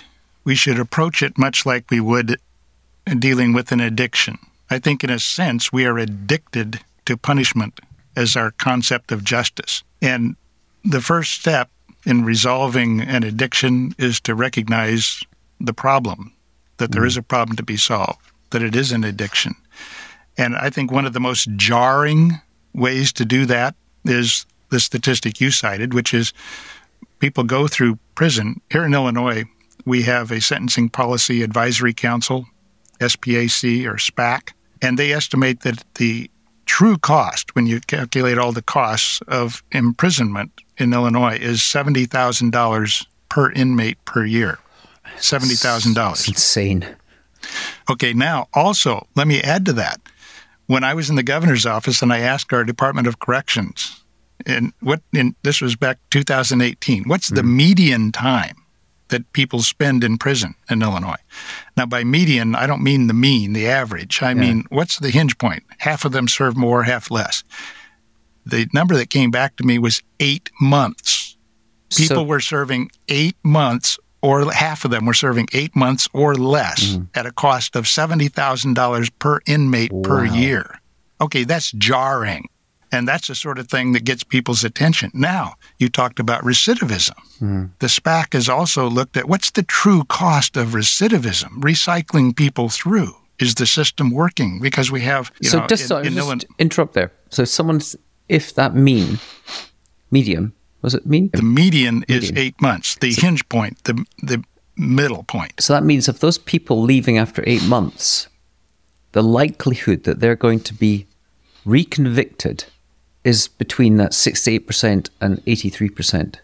we should approach it much like we would dealing with an addiction. I think in a sense we are addicted to punishment as our concept of justice. And the first step in resolving an addiction is to recognize the problem, that there is a problem to be solved, that it is an addiction. And I think one of the most jarring ways to do that is the statistic you cited, which is people go through prison. Here in Illinois, we have a Sentencing Policy Advisory Council, S P A C or SPAC, and they estimate that the true cost, when you calculate all the costs of imprisonment in Illinois, is seventy thousand dollars per inmate per year. seventy thousand dollars. It's insane. Okay, now also, let me add to that. When I was in the governor's office and I asked our Department of Corrections, and what in, this was back two thousand eighteen, what's mm. the median time that people spend in prison in Illinois? Now, by median, I don't mean the mean, the average. I yeah. mean, what's the hinge point? Half of them serve more, half less. The number that came back to me was eight months. People so, were serving eight months, or half of them were serving eight months or less mm. at a cost of seventy thousand dollars per inmate wow. per year. Okay, that's jarring. And that's the sort of thing that gets people's attention. Now, you talked about recidivism. Mm. The SPAC has also looked at what's the true cost of recidivism, recycling people through. Is the system working? Because we have, you so know, just, in, sorry, in just Illinois, interrupt there. So someone's, if that mean, medium, was it mean? The median, median. is eight months. The so, hinge point, the the middle point. So that means if those people leaving after eight months, the likelihood that they're going to be reconvicted is between that sixty-eight percent and eighty-three percent.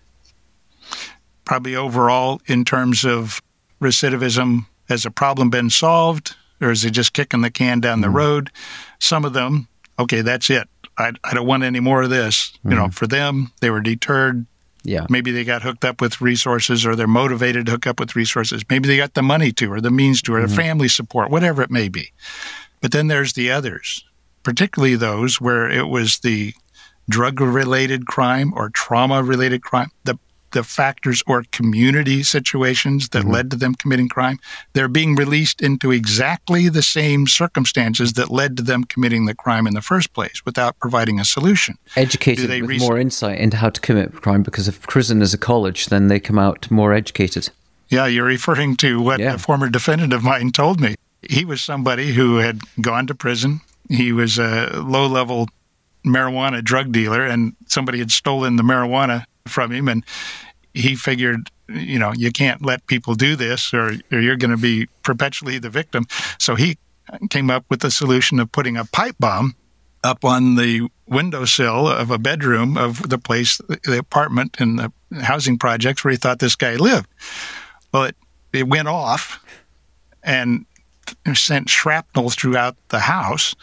Probably overall, in terms of recidivism, has a problem been solved, or is it just kicking the can down mm. the road? Some of them, okay, that's it. I, I don't want any more of this. Mm. You know, for them, they were deterred. Yeah. Maybe they got hooked up with resources, or they're motivated to hook up with resources. Maybe they got the money to, or the means to, or mm-hmm. the family support, whatever it may be. But then there's the others, particularly those where it was the drug-related crime or trauma-related crime, the the factors or community situations that mm-hmm. led to them committing crime. They're being released into exactly the same circumstances that led to them committing the crime in the first place without providing a solution. Educated with re- more insight into how to commit crime, because if prison is a college, then they come out more educated. Yeah, you're referring to what yeah. a former defendant of mine told me. He was somebody who had gone to prison. He was a low-level marijuana drug dealer, and somebody had stolen the marijuana from him, and he figured, you know, you can't let people do this, or, or you're going to be perpetually the victim. So he came up with the solution of putting a pipe bomb up on the windowsill of a bedroom of the place, the apartment and the housing projects where he thought this guy lived. Well, it, it went off and sent shrapnel throughout the house,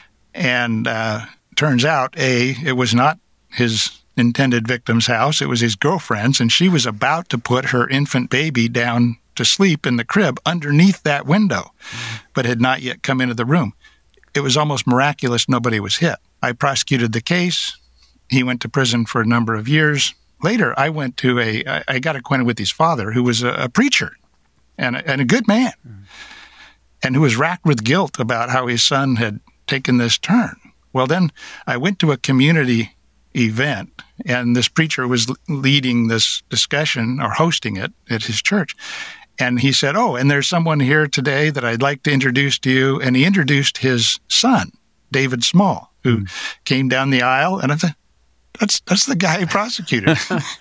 and uh, turns out, A, it was not his intended victim's house. It was his girlfriend's, and she was about to put her infant baby down to sleep in the crib underneath that window, but had not yet come into the room. It was almost miraculous nobody was hit. I prosecuted the case. He went to prison for a number of years. Later, I went to a, I got acquainted with his father, who was a, a preacher and a, and a good man, mm. and who was racked with guilt about how his son had taken this turn. Well, then I went to a community event, and this preacher was leading this discussion or hosting it at his church. And he said, oh, and there's someone here today that I'd like to introduce to you. And he introduced his son, David Small, who mm. came down the aisle. And I thought, that's that's the guy I prosecuted.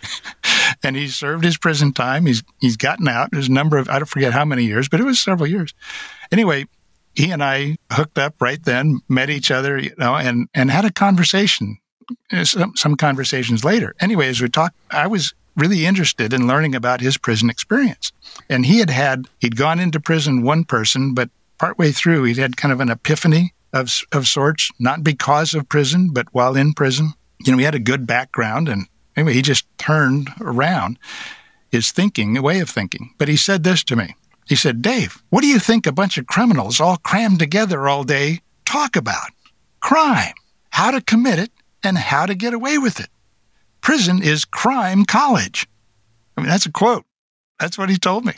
And he served his prison time. He's he's gotten out. There's a number of, I don't forget how many years, but it was several years. Anyway, he and I hooked up right then, met each other, you know, and, and had a conversation. Some, some conversations later. Anyway, as we talked, I was really interested in learning about his prison experience. And he had had, he'd gone into prison one person, but partway through, he'd had kind of an epiphany of of sorts, not because of prison, but while in prison. You know, he had a good background, and anyway, he just turned around his thinking, a way of thinking. But he said this to me. He said, Dave, what do you think a bunch of criminals all crammed together all day talk about? Crime, how to commit it, and how to get away with it. Prison is crime college. I mean, that's a quote. That's what he told me.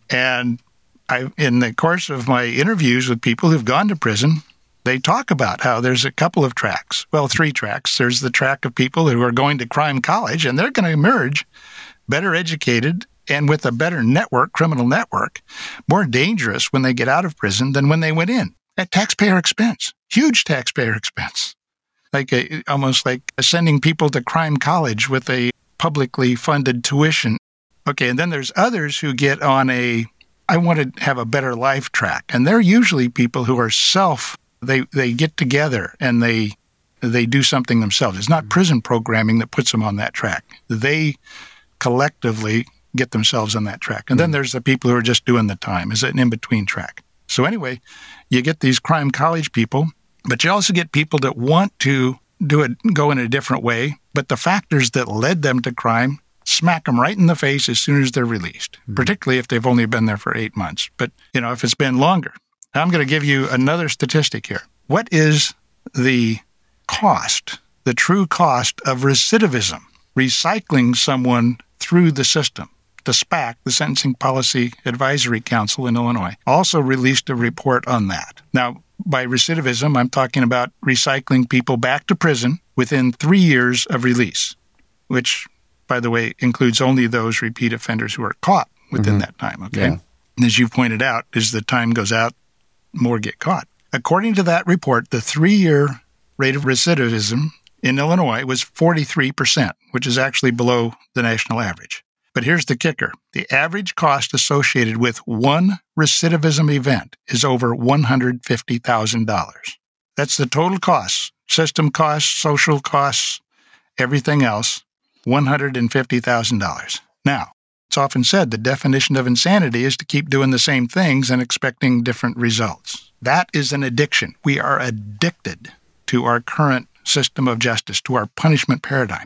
And I, in the course of my interviews with people who've gone to prison, they talk about how there's a couple of tracks. Well, three tracks. There's the track of people who are going to crime college, and they're going to emerge better educated and with a better network, criminal network, more dangerous when they get out of prison than when they went in, at taxpayer expense, huge taxpayer expense. Like a, almost like sending people to crime college with a publicly funded tuition. Okay, and then there's others who get on a, I want to have a better life track. And they're usually people who are self, they, they get together and they they do something themselves. It's not prison programming that puts them on that track. They collectively get themselves on that track. And then there's the people who are just doing the time. Is it an in-between track? So anyway, you get these crime college people, but you also get people that want to do it, go in a different way, but the factors that led them to crime smack them right in the face as soon as they're released, mm-hmm. particularly if they've only been there for eight months. But, you know, if it's been longer. I'm going to give you another statistic here. What is the cost, the true cost of recidivism, recycling someone through the system? The SPAC, the Sentencing Policy Advisory Council in Illinois, also released a report on that. Now, by recidivism, I'm talking about recycling people back to prison within three years of release, which, by the way, includes only those repeat offenders who are caught within mm-hmm. that time, okay? Yeah. And as you pointed out, as the time goes out, more get caught. According to that report, the three-year rate of recidivism in Illinois was forty-three percent, which is actually below the national average. But here's the kicker. The average cost associated with one recidivism event is over one hundred fifty thousand dollars. That's the total costs, system costs, social costs, everything else, one hundred fifty thousand dollars. Now, it's often said the definition of insanity is to keep doing the same things and expecting different results. That is an addiction. We are addicted to our current system of justice, to our punishment paradigm.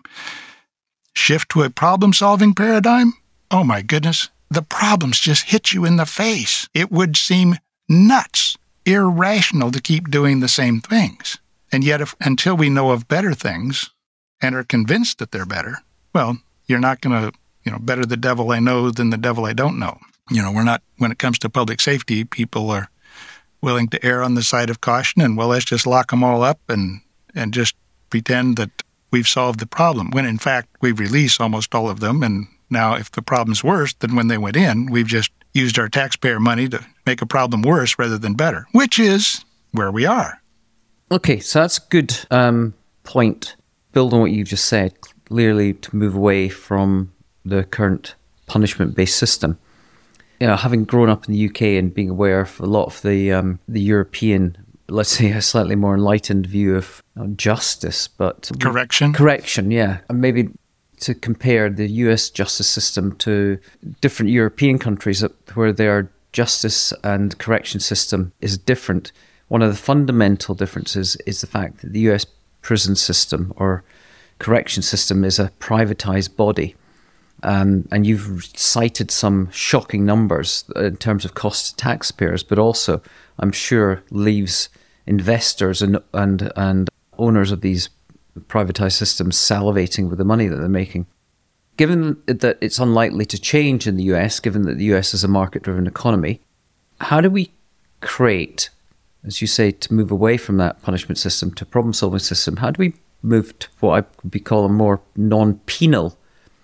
Shift to a problem-solving paradigm? Oh my goodness, the problems just hit you in the face. It would seem nuts, irrational to keep doing the same things. And yet, if, until we know of better things and are convinced that they're better, well, you're not going to, you know, better the devil I know than the devil I don't know. You know, we're not, when it comes to public safety, people are willing to err on the side of caution and, well, let's just lock them all up and, and just pretend that we've solved the problem, when in fact we release almost all of them. And now if the problem's worse than when they went in, we've just used our taxpayer money to make a problem worse rather than better, which is where we are. Okay, so that's a good um, point. Build on what you've just said, clearly to move away from the current punishment-based system. You know, having grown up in the U K and being aware of a lot of the um, the European, let's say, a slightly more enlightened view of not justice, but correction. Correction, yeah. And maybe to compare the U S justice system to different European countries where their justice and correction system is different. One of the fundamental differences is the fact that the U S prison system or correction system is a privatized body. Um, and you've cited some shocking numbers in terms of cost to taxpayers, but also, I'm sure, leaves investors and and and owners of these privatized systems salivating with the money that they're making. Given that it's unlikely to change in the U S, given that the U S is a market-driven economy, how do we create, as you say, to move away from that punishment system to a problem-solving system? How do we move to what I would be calling a more non-penal,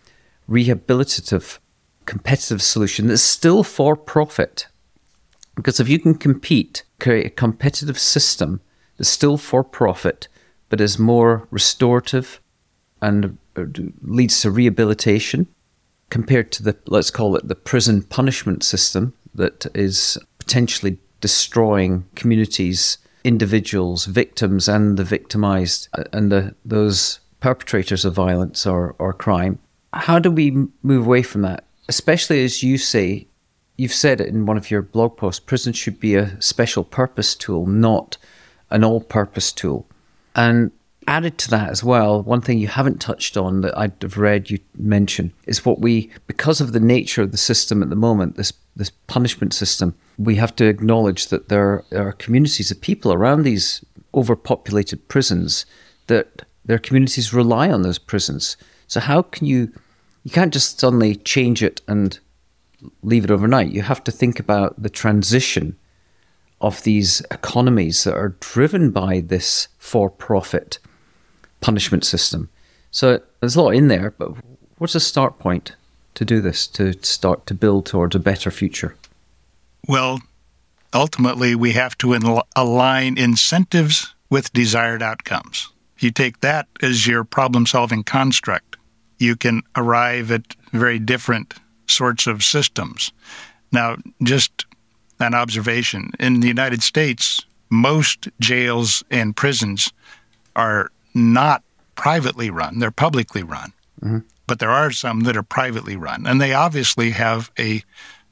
rehabilitative, competitive solution that's still for profit? Because if you can compete, create a competitive system that's still for profit, but is more restorative and leads to rehabilitation, compared to the, let's call it the prison punishment system that is potentially destroying communities, individuals, victims, and the victimized, and the, those perpetrators of violence or, or crime. How do we move away from that? Especially as you say, you've said it in one of your blog posts, prison should be a special purpose tool, not an all-purpose tool. And added to that as well, one thing you haven't touched on that I'd have read you mention is what we, because of the nature of the system at the moment, this this punishment system, we have to acknowledge that there are communities of people around these overpopulated prisons that their communities rely on those prisons. So how can you, you can't just suddenly change it and leave it overnight. You have to think about the transition of these economies that are driven by this for-profit punishment system. So there's a lot in there, but what's the start point to do this, to start to build towards a better future? Well, ultimately, we have to in- align incentives with desired outcomes. If you take that as your problem-solving construct, you can arrive at very different sorts of systems. Now, just an observation. In the United States, most jails and prisons are not privately run. They're publicly run. Mm-hmm. But there are some that are privately run. And they obviously have a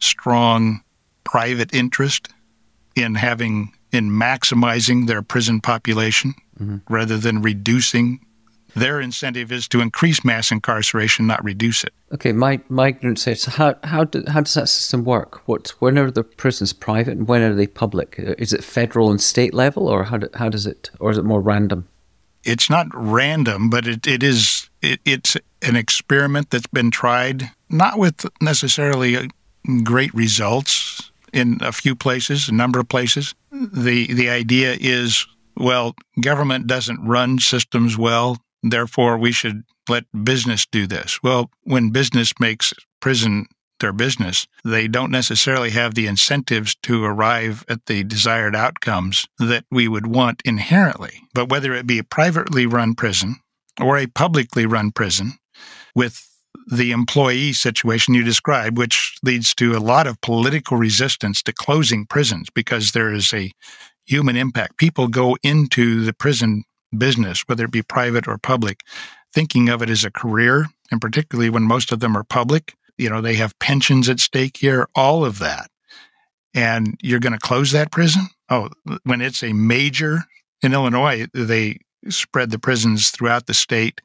strong private interest in having, in maximizing their prison population mm-hmm. rather than reducing. Their incentive is to increase mass incarceration, not reduce it. Okay, my, my ignorance says, so how how, do, how does that system work? What when are the prisons private and when are they public? Is it federal and state level, or how do, how does it, or is it more random? It's not random, but it, it is it, it's an experiment that's been tried, not with necessarily great results in a few places, a number of places. The the idea is, well, government doesn't run systems well, therefore we should let business do this. Well, when business makes prison their business, they don't necessarily have the incentives to arrive at the desired outcomes that we would want inherently. But whether it be a privately run prison or a publicly run prison, with the employee situation you described, which leads to a lot of political resistance to closing prisons because there is a human impact. People go into the prison business, whether it be private or public, thinking of it as a career, and particularly when most of them are public. You know, they have pensions at stake here, all of that. And you're going to close that prison? Oh, when it's a major, in Illinois, they spread the prisons throughout the state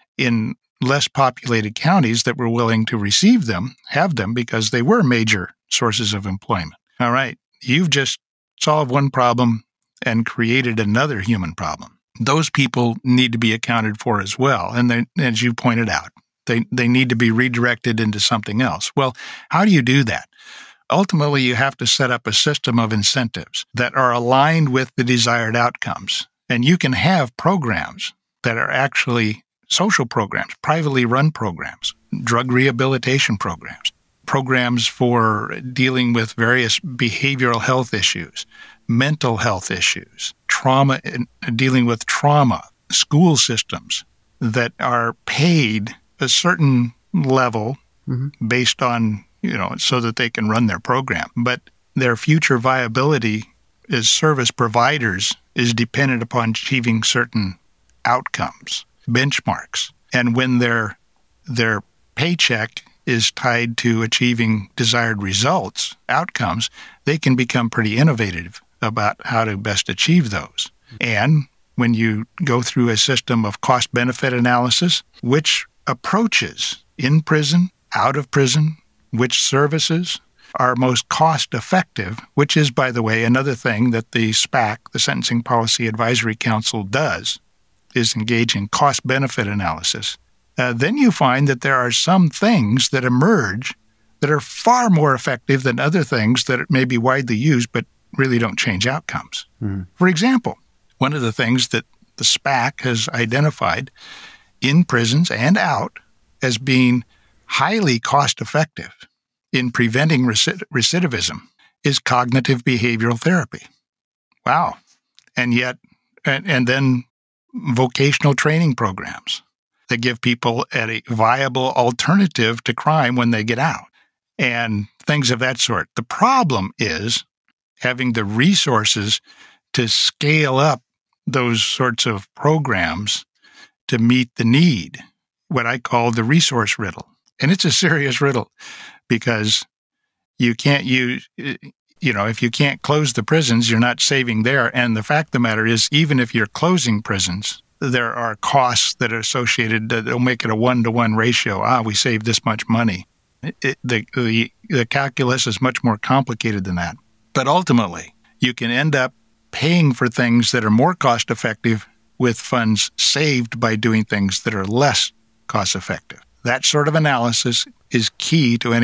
in less populated counties that were willing to receive them, have them, because they were major sources of employment. All right, you've just solved one problem and created another human problem. Those people need to be accounted for as well. And they, as you pointed out, they, they need to be redirected into something else. Well, how do you do that? Ultimately, you have to set up a system of incentives that are aligned with the desired outcomes. And you can have programs that are actually social programs, privately run programs, drug rehabilitation programs, programs for dealing with various behavioral health issues, mental health issues, trauma, dealing with trauma, school systems that are paid a certain level mm-hmm. based on, you know, so that they can run their program. But their future viability as service providers is dependent upon achieving certain outcomes, benchmarks. And when their their paycheck is tied to achieving desired results, outcomes, they can become pretty innovative about how to best achieve those. And when you go through a system of cost-benefit analysis, which approaches in prison, out of prison, which services are most cost-effective, which is, by the way, another thing that the SPAC, the Sentencing Policy Advisory Council, does, is engage in cost-benefit analysis. Uh, then you find that there are some things that emerge that are far more effective than other things that may be widely used but really don't change outcomes. Mm. For example, one of the things that the SPAC has identified in prisons and out as being highly cost-effective in preventing recid- recidivism is cognitive behavioral therapy. Wow. And yet, and, and then vocational training programs that give people a viable alternative to crime when they get out and things of that sort. The problem is having the resources to scale up those sorts of programs to meet the need, what I call the resource riddle. And it's a serious riddle because you can't use, you know, if you can't close the prisons, you're not saving there. And the fact of the matter is, even if you're closing prisons, there are costs that are associated that will make it a one-to-one ratio. Ah, we saved this much money. It, the, the, the calculus is much more complicated than that. But ultimately, you can end up paying for things that are more cost-effective with funds saved by doing things that are less cost-effective. That sort of analysis is key to any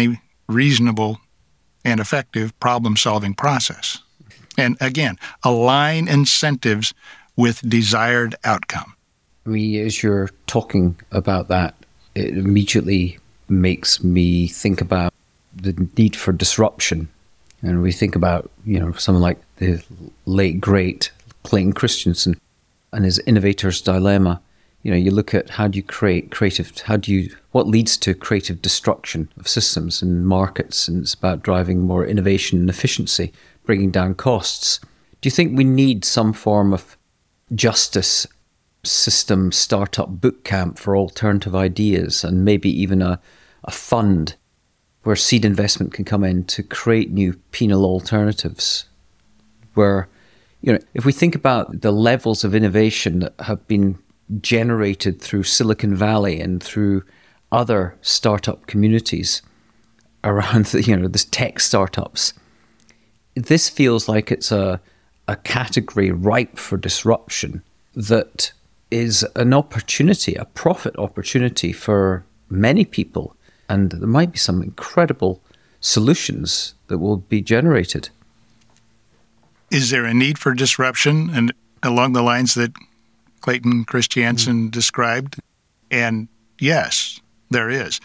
reasonable and effective problem-solving process. And again, align incentives with desired outcome. I mean, as you're talking about that, it immediately makes me think about the need for disruption. And we think about, you know, someone like the late, great Clayton Christensen and his innovator's dilemma. You know, you look at how do you create creative, how do you, what leads to creative destruction of systems and markets, and it's about driving more innovation and efficiency, bringing down costs. Do you think we need some form of justice system startup boot camp for alternative ideas, and maybe even a, a fund where seed investment can come in to create new penal alternatives? Where, you know, if we think about the levels of innovation that have been generated through Silicon Valley and through other startup communities around, the, you know, this tech startups, this feels like it's a a category ripe for disruption that is an opportunity, a profit opportunity for many people. And there might be some incredible solutions that will be generated. Is there a need for disruption, and along the lines that Clayton Christensen mm. described? And yes, there is.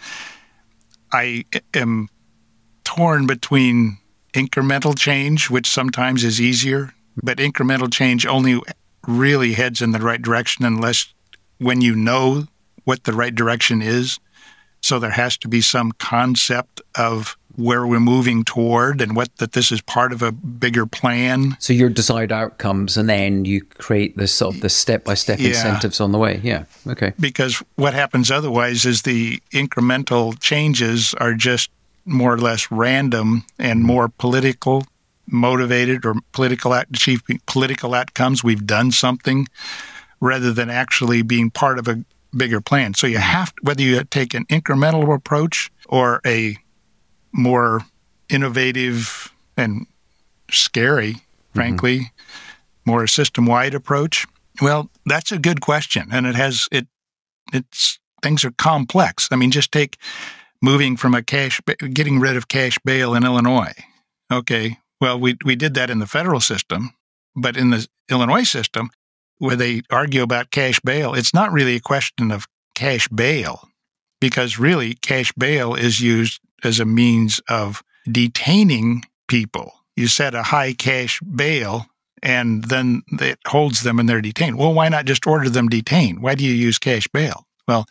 I am torn between incremental change, which sometimes is easier, but incremental change only really heads in the right direction unless when you know what the right direction is. So there has to be some concept of where we're moving toward and what that this is part of a bigger plan. So your desired outcomes, and then you create this sort of the step-by-step yeah. incentives on the way. Yeah, okay. Because what happens otherwise is the incremental changes are just more or less random and more political motivated, or political achieve political outcomes. We've done something rather than actually being part of a bigger plan. So you have to, whether you take an incremental approach or a more innovative and scary, frankly, mm-hmm. more system-wide approach. Well, that's a good question, and it has it. It's things are complex. I mean, just take moving from a cash, getting rid of cash bail in Illinois. Okay, well, we we did that in the federal system, but in the Illinois system, where they argue about cash bail, it's not really a question of cash bail, because really cash bail is used as a means of detaining people. You set a high cash bail, and then it holds them and they're detained. Well, why not just order them detained? Why do you use cash bail? Well,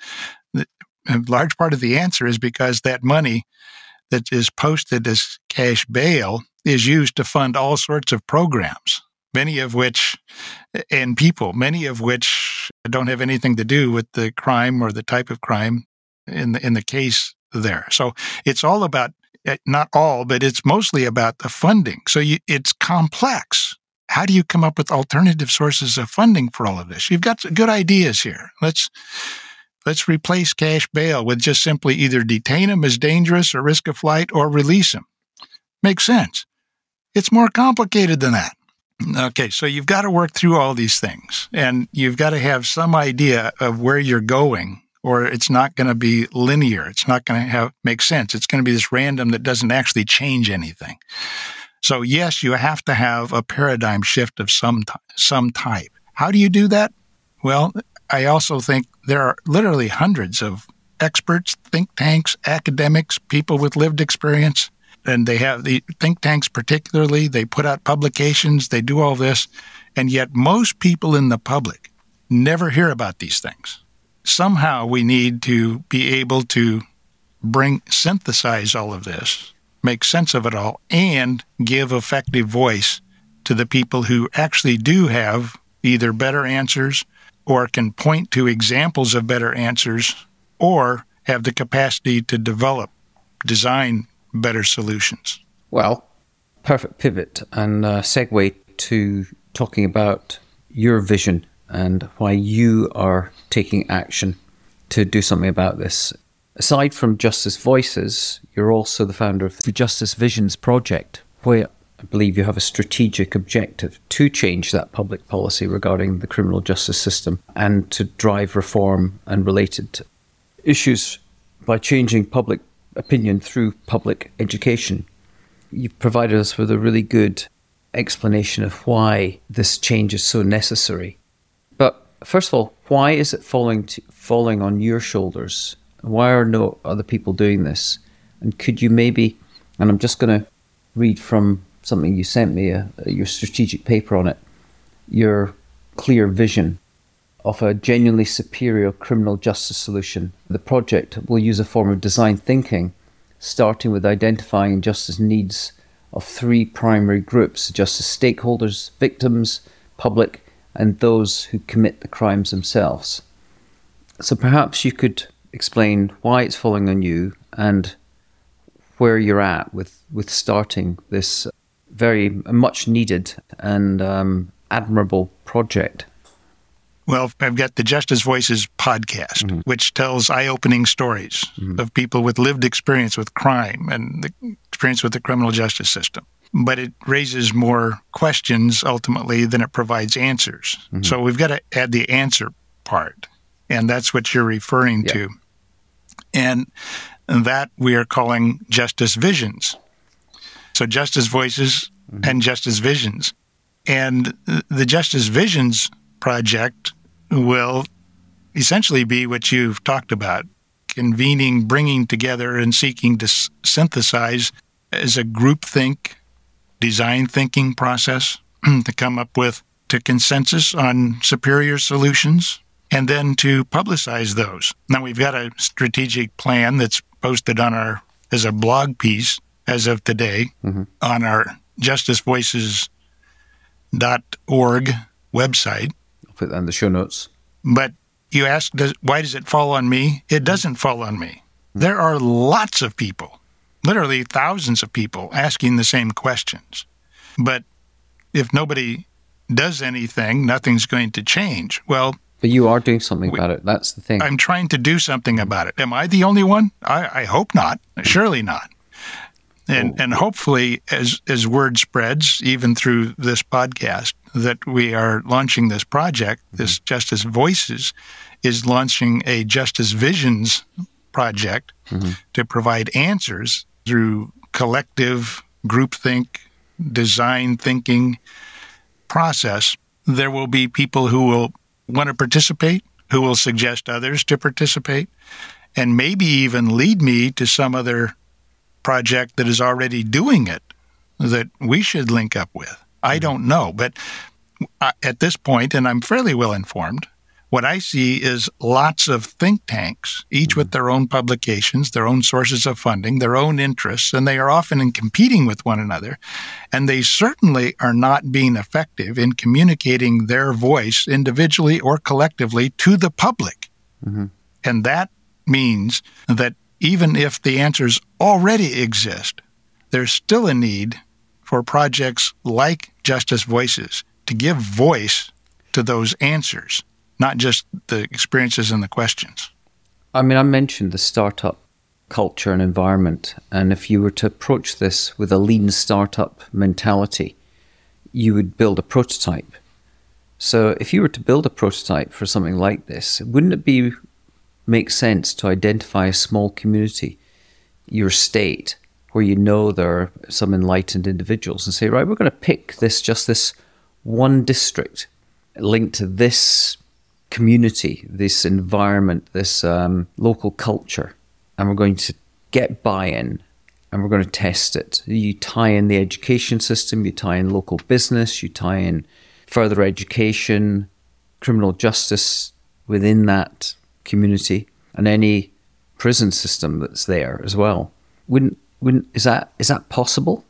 a large part of the answer is because that money that is posted as cash bail is used to fund all sorts of programs, many of which, and people, many of which don't have anything to do with the crime or the type of crime in the, in the case there. So it's all about, not all, but it's mostly about the funding. So you, it's complex. How do you come up with alternative sources of funding for all of this? You've got good ideas here. Let's let's replace cash bail with just simply either detain them as dangerous or risk of flight, or release them. Makes sense. It's more complicated than that. Okay, so you've got to work through all these things, and you've got to have some idea of where you're going, or it's not going to be linear. It's not going to have make sense. It's going to be this random that doesn't actually change anything. So yes, you have to have a paradigm shift of some t- some type. How do you do that? Well, I also think there are literally hundreds of experts, think tanks, academics, people with lived experience, and they have the think tanks particularly. They put out publications, they do all this, and yet most people in the public never hear about these things. Somehow we need to be able to bring, synthesize all of this, make sense of it all, and give effective voice to the people who actually do have either better answers or can point to examples of better answers, or have the capacity to develop, design better solutions. Well, perfect pivot and uh, segue to talking about your vision and why you are taking action to do something about this. Aside from Justice Voices, you're also the founder of the Justice Visions Project, where I believe you have a strategic objective to change that public policy regarding the criminal justice system and to drive reform and related issues by changing public opinion through public education. You've provided us with a really good explanation of why this change is so necessary. But first of all, why is it falling to, falling on your shoulders? Why are no other people doing this? And could you maybe, and I'm just going to read from something you sent me, uh, your strategic paper on it, your clear vision of a genuinely superior criminal justice solution. The project will use a form of design thinking, starting with identifying justice needs of three primary groups: justice stakeholders, victims, public, and those who commit the crimes themselves. So perhaps you could explain why it's falling on you and where you're at with, with starting this very much needed and um, admirable project. Well, I've got the Justice Voices podcast, mm-hmm. which tells eye-opening stories mm-hmm. of people with lived experience with crime and the experience with the criminal justice system. But it raises more questions, ultimately, than it provides answers. Mm-hmm. So we've got to add the answer part, and that's what you're referring yeah. to. And that we are calling Justice Visions. So Justice Voices mm-hmm. and Justice Visions. And the Justice Visions project will essentially be what you've talked about, convening, bringing together, and seeking to s- synthesize as a groupthink, design thinking process to come up with to consensus on superior solutions, and then to publicize those. Now, we've got a strategic plan that's posted on our as a blog piece as of today mm-hmm. on our justice voices dot org website. Put that in the show notes. But you ask, does, why does it fall on me? It doesn't fall on me. There are lots of people, literally thousands of people, asking the same questions. But if nobody does anything, nothing's going to change. Well, but you are doing something we, about it. That's the thing. I'm trying to do something about it. Am I the only one? I, I hope not. Surely not. And and hopefully, as as word spreads, even through this podcast, that we are launching this project, this mm-hmm. Justice Voices is launching a Justice Visions project mm-hmm. to provide answers through collective groupthink, design thinking process. There will be people who will want to participate, who will suggest others to participate, and maybe even lead me to some other project that is already doing it that we should link up with. I don't know, but at this point, and I'm fairly well informed, what I see is lots of think tanks, each with their own publications, their own sources of funding, their own interests, and they are often in competing with one another. And they certainly are not being effective in communicating their voice individually or collectively to the public. Mm-hmm. And that means that even if the answers already exist, there's still a need for projects like Justice Voices to give voice to those answers, not just the experiences and the questions. I mean, I mentioned the startup culture and environment, and if you were to approach this with a lean startup mentality, you would build a prototype. So if you were to build a prototype for something like this, wouldn't it be make sense to identify a small community, your state, where you know there are some enlightened individuals, and say, right, we're going to pick this, just this one district linked to this community, this environment, this um, local culture, and we're going to get buy-in and we're going to test it. You tie in the education system, you tie in local business, you tie in further education, criminal justice within that community, and any prison system that's there as well. Wouldn't, wouldn't, is that is that possible?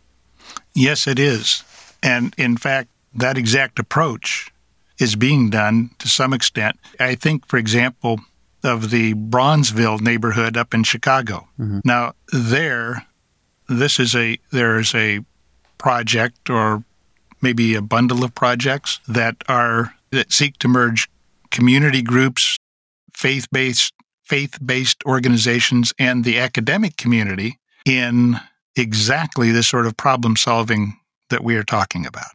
Yes, it is. And in fact, that exact approach is being done to some extent. I think, for example, of the Bronzeville neighborhood up in Chicago. Mm-hmm. Now, there, this is a there's a project, or maybe a bundle of projects that are that seek to merge community groups, faith-based faith-based organizations, and the academic community in exactly this sort of problem-solving that we are talking about.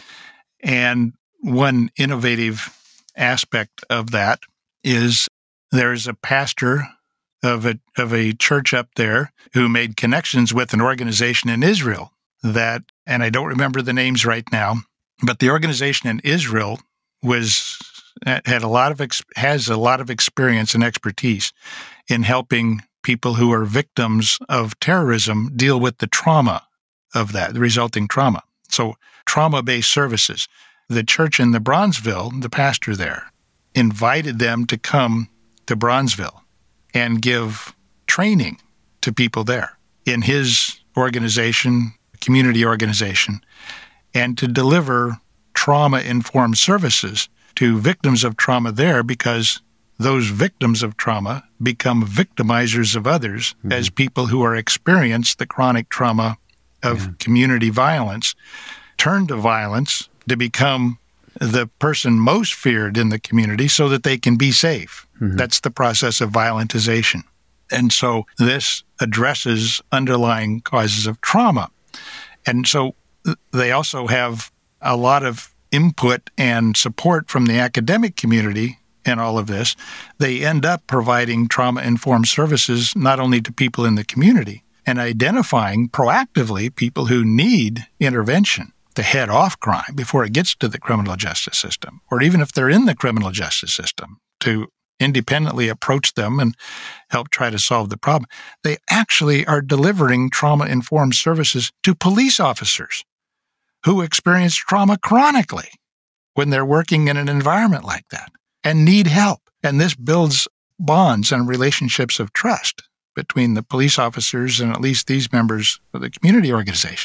And one innovative aspect of that is there's a pastor of a of a church up there who made connections with an organization in Israel that, and I don't remember the names right now, but the organization in Israel was had a lot of has a lot of experience and expertise in helping people who are victims of terrorism deal with the trauma of that, the resulting trauma. So trauma-based services. The church in the Bronzeville, the pastor there, invited them to come to Bronzeville and give training to people there in his organization, community organization, and to deliver trauma-informed services to victims of trauma there, because those victims of trauma become victimizers of others mm-hmm. as people who are experienced the chronic trauma of yeah. community violence turn to violence to become the person most feared in the community so that they can be safe. Mm-hmm. That's the process of violentization. And so this addresses underlying causes of trauma. And so they also have a lot of input and support from the academic community in all of this. They end up providing trauma-informed services not only to people in the community and identifying proactively people who need intervention to head off crime before it gets to the criminal justice system, or even if they're in the criminal justice system, to independently approach them and help try to solve the problem. They actually are delivering trauma-informed services to police officers who experience trauma chronically when they're working in an environment like that and need help. And this builds bonds and relationships of trust between the police officers and at least these members of the community organization.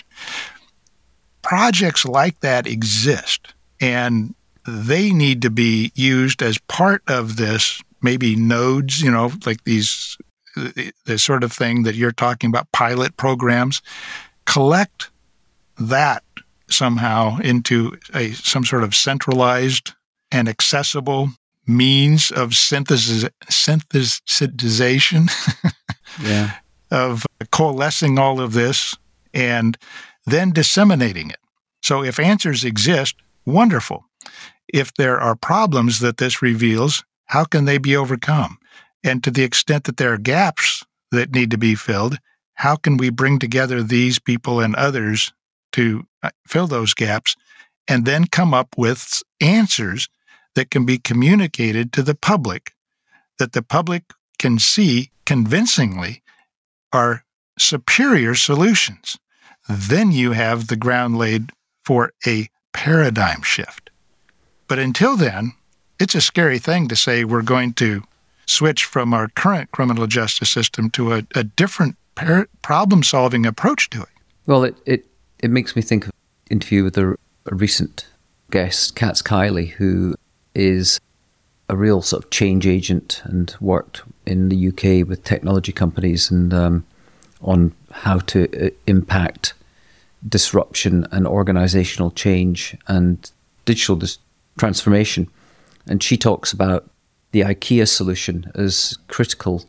Projects like that exist, and they need to be used as part of this, maybe nodes, you know, like these, the sort of thing that you're talking about, pilot programs. Collect that somehow into a some sort of centralized and accessible means of synthesis, synthesization, yeah. of coalescing all of this and then disseminating it. So if answers exist, wonderful. If there are problems that this reveals, how can they be overcome? And to the extent that there are gaps that need to be filled, how can we bring together these people and others to fill those gaps and then come up with answers that can be communicated to the public, that the public can see convincingly are superior solutions? Then you have the ground laid for a paradigm shift. But until then, it's a scary thing to say we're going to switch from our current criminal justice system to a, a different par- problem-solving approach to it. Well, it, it, it makes me think of an interview with a, a recent guest, Katz Kiley, who is a real sort of change agent and worked in the U K with technology companies and um, on how to uh, impact disruption and organizational change and digital dis- transformation. And she talks about the IKEA solution as critical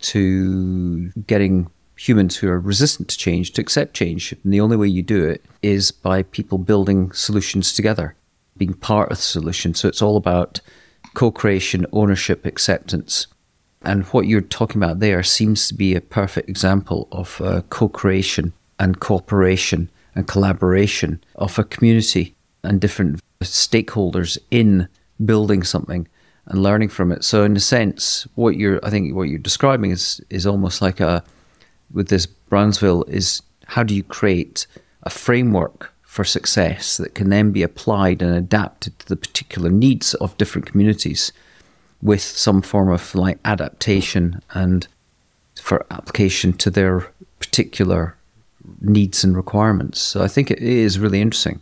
to getting humans who are resistant to change to accept change. And the only way you do it is by people building solutions together, being part of the solution. So it's all about co-creation, ownership, acceptance. And what you're talking about there seems to be a perfect example of uh, co-creation and cooperation and collaboration of a community and different stakeholders in building something and learning from it. So in a sense, what you're, I think what you're describing is is almost like a, with this Brownsville, is how do you create a framework for success that can then be applied and adapted to the particular needs of different communities with some form of like adaptation and for application to their particular needs and requirements. So I think it is really interesting.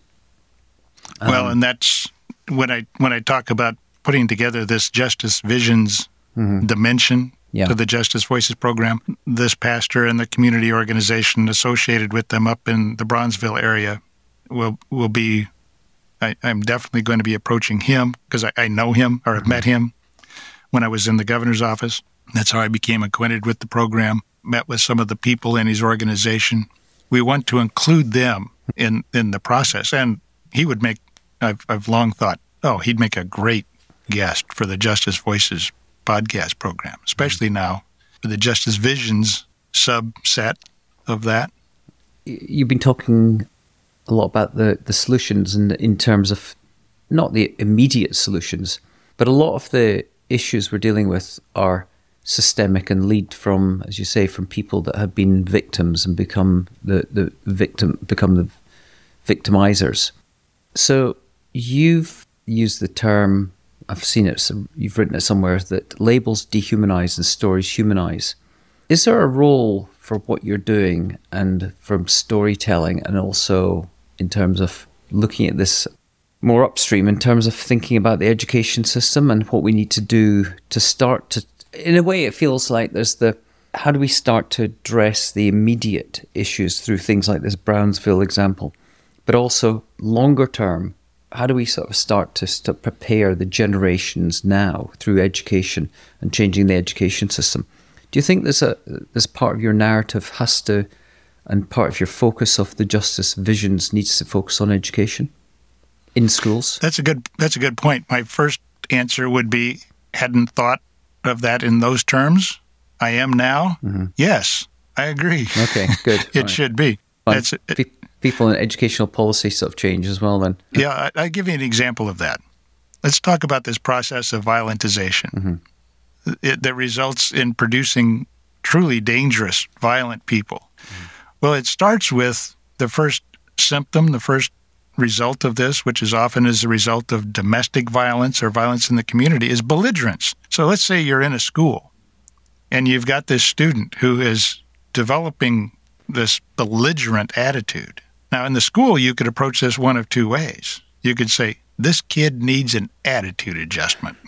Um, well, and that's when I when I talk about putting together this Justice Visions mm-hmm. dimension yeah. to the Justice Voices program, this pastor and the community organization associated with them up in the Bronzeville area will will be, I, I'm definitely going to be approaching him because I, I know him or have mm-hmm. met him when I was in the governor's office. That's how I became acquainted with the program, met with some of the people in his organization. We want to include them in, in the process. And he would make, I've, I've long thought, oh, he'd make a great guest for the Justice Voices podcast program, especially now the Justice Visions subset of that. You've been talking a lot about the, the solutions in, in terms of not the immediate solutions, but a lot of the issues we're dealing with are systemic and lead from, as you say, from people that have been victims and become the, the victim, become the victimizers. So you've used the term, I've seen it, you've written it somewhere, that labels dehumanize and stories humanize. Is there a role for what you're doing and from storytelling, and also in terms of looking at this more upstream, in terms of thinking about the education system and what we need to do to start to, in a way it feels like there's the, how do we start to address the immediate issues through things like this Brownsville example, but also longer term, how do we sort of start to st- prepare the generations now through education and changing the education system? Do you think there's a this part of your narrative has to, and part of your focus of the Justice Visions needs to focus on education in schools? That's a good that's a good point. My first answer would be, hadn't thought of that in those terms. I am now. Mm-hmm. Yes, I agree. Okay, good. it right. should be. That's it. Pe- people in educational policy sort of change as well then. Yeah, I, I'll give you an example of that. Let's talk about this process of violentization. Mm-hmm. It, that results in producing truly dangerous, violent people. Mm. Well, it starts with the first symptom, the first result of this, which is often as a result of domestic violence or violence in the community, is belligerence. So let's say you're in a school and you've got this student who is developing this belligerent attitude. Now, in the school, you could approach this one of two ways. You could say, this kid needs an attitude adjustment.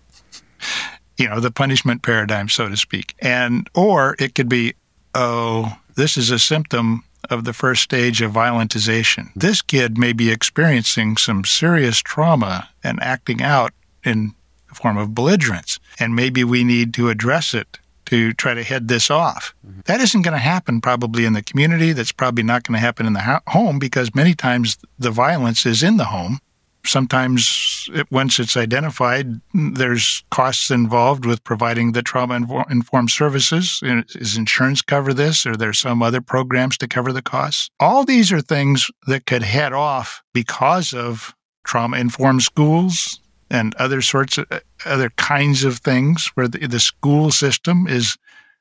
You know, the punishment paradigm, so to speak. And, or it could be, oh, this is a symptom of the first stage of violentization. This kid may be experiencing some serious trauma and acting out in the form of belligerence. And maybe we need to address it to try to head this off. Mm-hmm. That isn't going to happen probably in the community. That's probably not going to happen in the ho- home because many times the violence is in the home. Sometimes, it, once it's identified, there's costs involved with providing the trauma-informed services. Does insurance cover this, or there's some other programs to cover the costs? All these are things that could head off because of trauma-informed schools and other sorts of other kinds of things where the, the school system is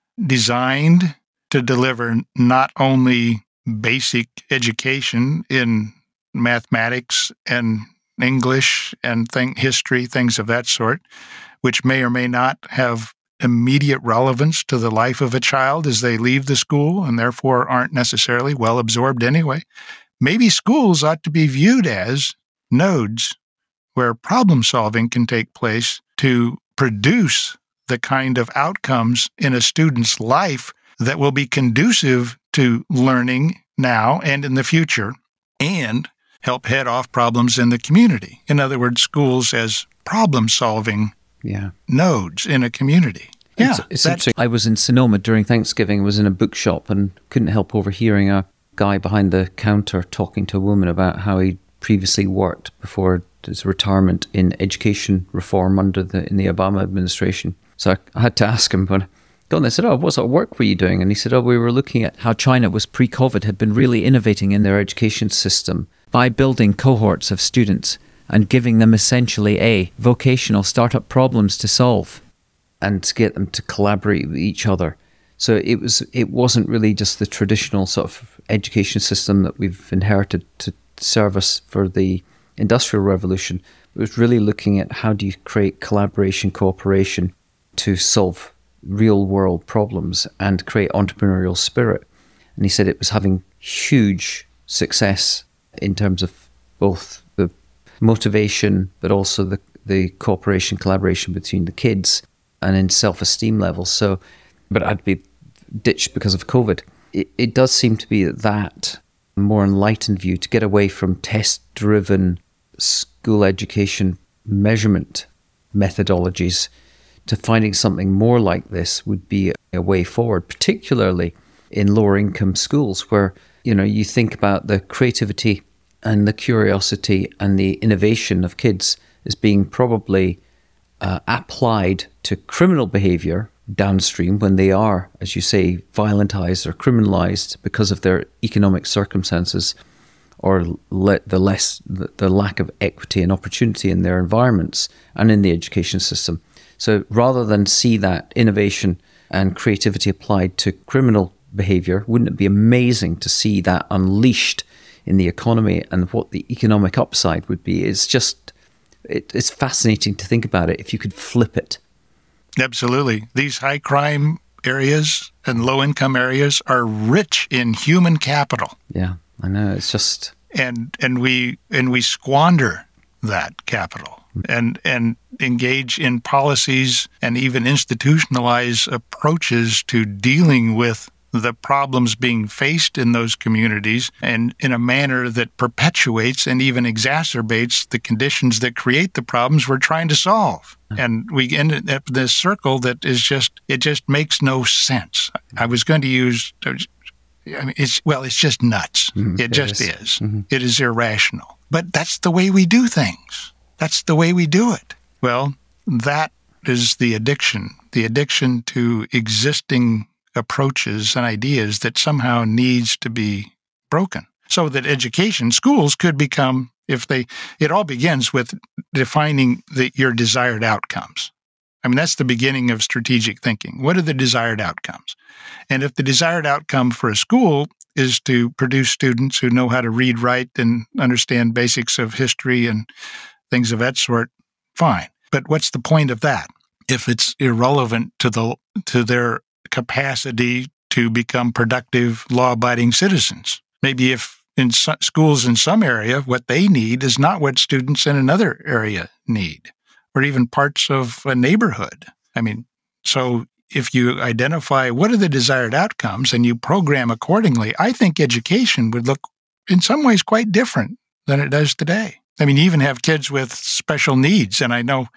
designed to deliver not only basic education in mathematics and English and thing, history, things of that sort, which may or may not have immediate relevance to the life of a child as they leave the school and therefore aren't necessarily well absorbed anyway. Maybe schools ought to be viewed as nodes where problem solving can take place to produce the kind of outcomes in a student's life that will be conducive to learning now and in the future, and help head off problems in the community. In other words, schools as problem-solving yeah. nodes in a community. Yeah, it's, it's interesting. I was in Sonoma during Thanksgiving, was in a bookshop, and couldn't help overhearing a guy behind the counter talking to a woman about how he previously worked before his retirement in education reform under the in the Obama administration. So I, I had to ask him, but God, they said, oh, what sort of work were you doing? And he said, oh, we were looking at how China was pre-COVID, had been really innovating in their education system by building cohorts of students and giving them essentially a vocational startup problems to solve and to get them to collaborate with each other. So it was it wasn't really just the traditional sort of education system that we've inherited to serve us for the Industrial Revolution. It was really looking at how do you create collaboration, cooperation to solve real world problems and create entrepreneurial spirit. And he said it was having huge success in terms of both the motivation, but also the, the cooperation, collaboration between the kids and in self-esteem levels. So, but I'd be ditched because of COVID. It, it does seem to be that, that more enlightened view to get away from test-driven school education measurement methodologies to finding something more like this would be a way forward, particularly in lower income schools where, you know, you think about the creativity and the curiosity and the innovation of kids as being probably uh, applied to criminal behavior downstream when they are, as you say, violentized or criminalized because of their economic circumstances or le- the less the, the lack of equity and opportunity in their environments and in the education system. So rather than see that innovation and creativity applied to criminal behavior, wouldn't it be amazing to see that unleashed in the economy and what the economic upside would be? It's just, it, it's fascinating to think about it if you could flip it. Absolutely. These high crime areas and low income areas are rich in human capital. Yeah, I know. It's just and and we and we squander that capital and and engage in policies and even institutionalize approaches to dealing with the problems being faced in those communities, and in a manner that perpetuates and even exacerbates the conditions that create the problems we're trying to solve. And we end up in this circle that is just, it just makes no sense. I was going to use, I mean, it's, well, it's just nuts. Mm-hmm. It, it just is. is. Mm-hmm. It is irrational. But that's the way we do things. That's the way we do it. Well, that is the addiction, the addiction to existing approaches and ideas that somehow needs to be broken. So that education, schools could become, if they, it all begins with defining the, your desired outcomes. I mean, that's the beginning of strategic thinking. What are the desired outcomes? And if the desired outcome for a school is to produce students who know how to read, write, and understand basics of history and things of that sort, fine. But what's the point of that if it's irrelevant to the to their capacity to become productive, law-abiding citizens? Maybe if in so- schools in some area, what they need is not what students in another area need, or even parts of a neighborhood. I mean, so if you identify what are the desired outcomes and you program accordingly, I think education would look in some ways quite different than it does today. I mean, you even have kids with special needs, and I know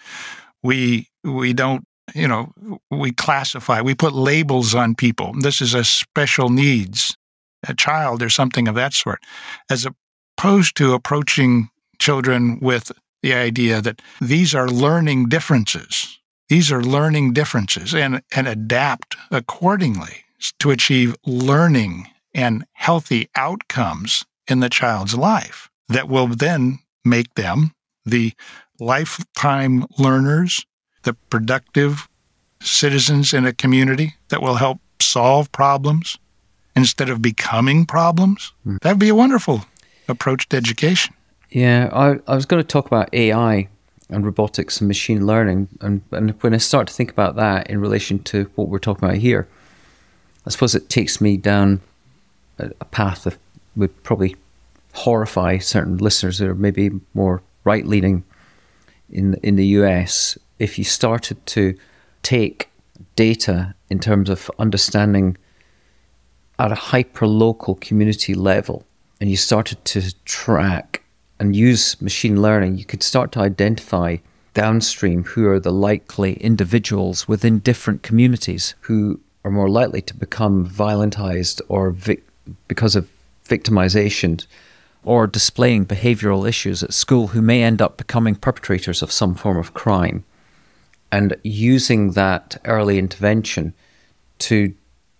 we we don't, you know, we classify, we put labels on people. This is a special needs, a child or something of that sort, as opposed to approaching children with the idea that these are learning differences. These are learning differences and, and adapt accordingly to achieve learning and healthy outcomes in the child's life that will then make them the lifetime learners, the productive citizens in a community that will help solve problems instead of becoming problems. Mm. That would be a wonderful approach to education. Yeah, I, I was going to talk about A I and robotics and machine learning. And, and when I start to think about that in relation to what we're talking about here, I suppose it takes me down a, a path that would probably horrify certain listeners that are maybe more right-leaning in in the U S. If you started to take data in terms of understanding at a hyper-local community level, and you started to track and use machine learning, you could start to identify downstream who are the likely individuals within different communities who are more likely to become violentized or vic- because of victimization or displaying behavioral issues at school, who may end up becoming perpetrators of some form of crime. And using that early intervention to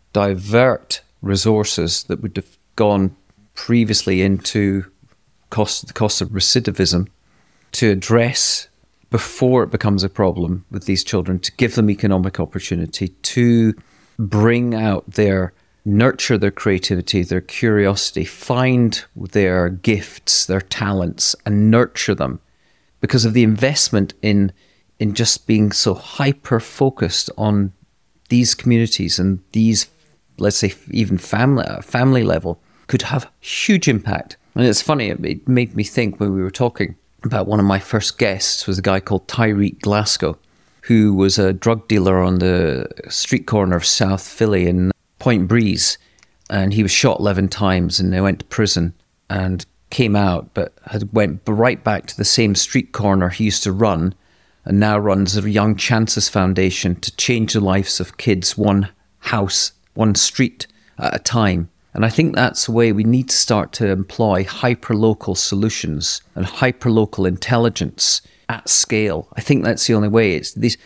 divert resources that would have gone previously into cost, the cost of recidivism, to address before it becomes a problem with these children, to give them economic opportunity, to bring out their, nurture their creativity, their curiosity, find their gifts, their talents, and nurture them. Because of the investment in in just being so hyper-focused on these communities and these, let's say, even family family level, could have huge impact. And it's funny, it made me think when we were talking about one of my first guests was a guy called Tyreek Glasgow, who was a drug dealer on the street corner of South Philly in Point Breeze. And he was shot eleven times and they went to prison and came out, but had went right back to the same street corner he used to run, and now runs the Young Chances Foundation to change the lives of kids one house, one street at a time. And I think that's the way we need to start to employ hyper-local solutions and hyper-local intelligence at scale. I think that's the only way. It's these,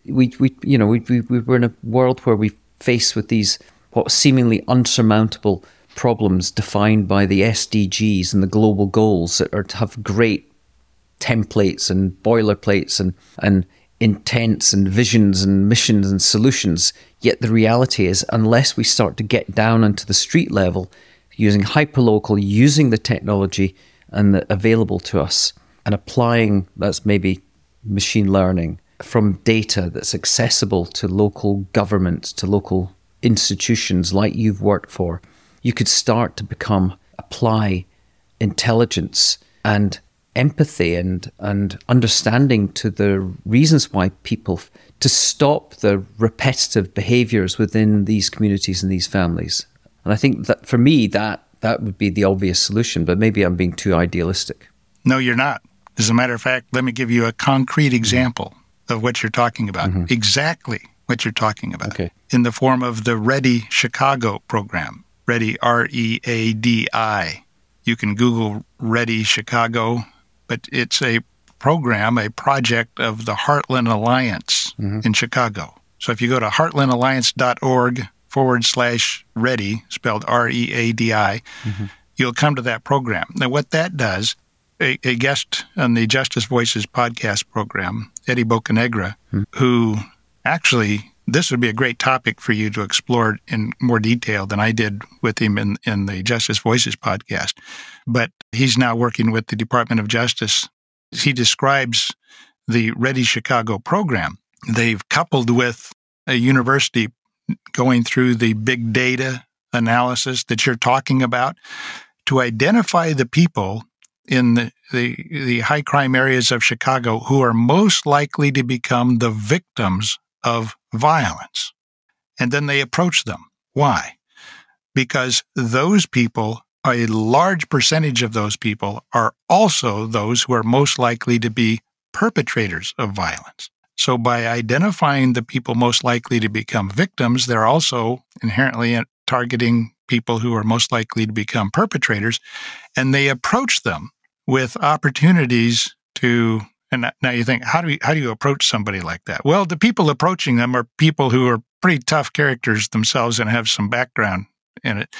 we, we you know, we, we, we're in a world where we're faced with these what seemingly unsurmountable problems defined by the S D Gs and the global goals that are to have great templates and boilerplates and, and intents and visions and missions and solutions. Yet the reality is, unless we start to get down into the street level, using hyperlocal, using the technology and the, available to us, and applying, that's maybe machine learning, from data that's accessible to local governments, to local institutions like you've worked for, you could start to become, apply intelligence and empathy and, and understanding to the reasons why people, to stop the repetitive behaviors within these communities and these families. And I think that for me, that, that would be the obvious solution, but maybe I'm being too idealistic. No, you're not. As a matter of fact, let me give you a concrete example of what you're talking about. Mm-hmm. Exactly what you're talking about. Okay. In the form of the Ready Chicago program. Ready, R E A D I. You can Google Ready Chicago, but it's a program, a project of the Heartland Alliance mm-hmm. in Chicago. So if you go to heartlandalliance.org forward slash ready, spelled R E A D I, mm-hmm. you'll come to that program. Now, what that does, a, a guest on the Justice Voices podcast program, Eddie Bocanegra, mm-hmm. who actually, this would be a great topic for you to explore in more detail than I did with him in, in the Justice Voices podcast. But he's now working with the Department of Justice. He describes the Ready Chicago program. They've coupled with a university going through the big data analysis that you're talking about to identify the people in the, the, the high crime areas of Chicago who are most likely to become the victims of violence. And then they approach them. Why? Because those people, a large percentage of those people, are also those who are most likely to be perpetrators of violence. So by identifying the people most likely to become victims, they're also inherently targeting people who are most likely to become perpetrators, and they approach them with opportunities to. And now you think, how do you, how do you approach somebody like that? Well, the people approaching them are people who are pretty tough characters themselves and have some background in it,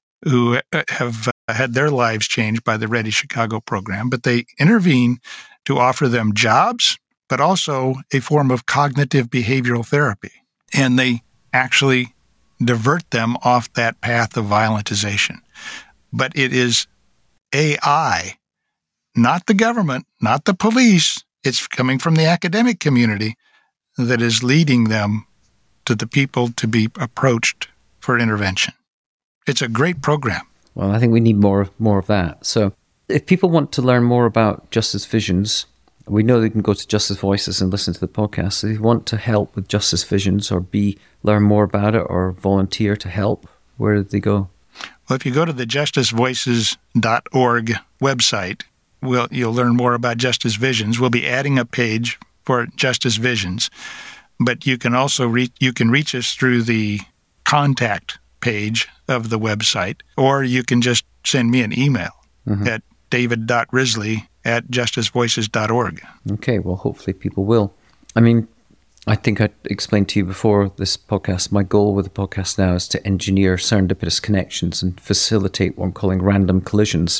who have had their lives changed by the Ready Chicago program, but they intervene to offer them jobs, but also a form of cognitive behavioral therapy. And they actually divert them off that path of violentization. But it is A I, not the government, not the police, it's coming from the academic community that is leading them to the people to be approached for intervention. It's a great program. Well, I think we need more, more of that. So if people want to learn more about Justice Visions, we know they can go to Justice Voices and listen to the podcast. So if you want to help with Justice Visions or be learn more about it or volunteer to help, where do they go? Well, if you go to the justice voices dot org website, we'll, you'll learn more about Justice Visions. We'll be adding a page for Justice Visions, but you can also reach, you can reach us through the contact page of the website, or you can just send me an email mm-hmm. at david dot risley at justice voices dot org. Okay, well, hopefully people will. I mean, I think I explained to you before this podcast, my goal with the podcast now is to engineer serendipitous connections and facilitate what I'm calling random collisions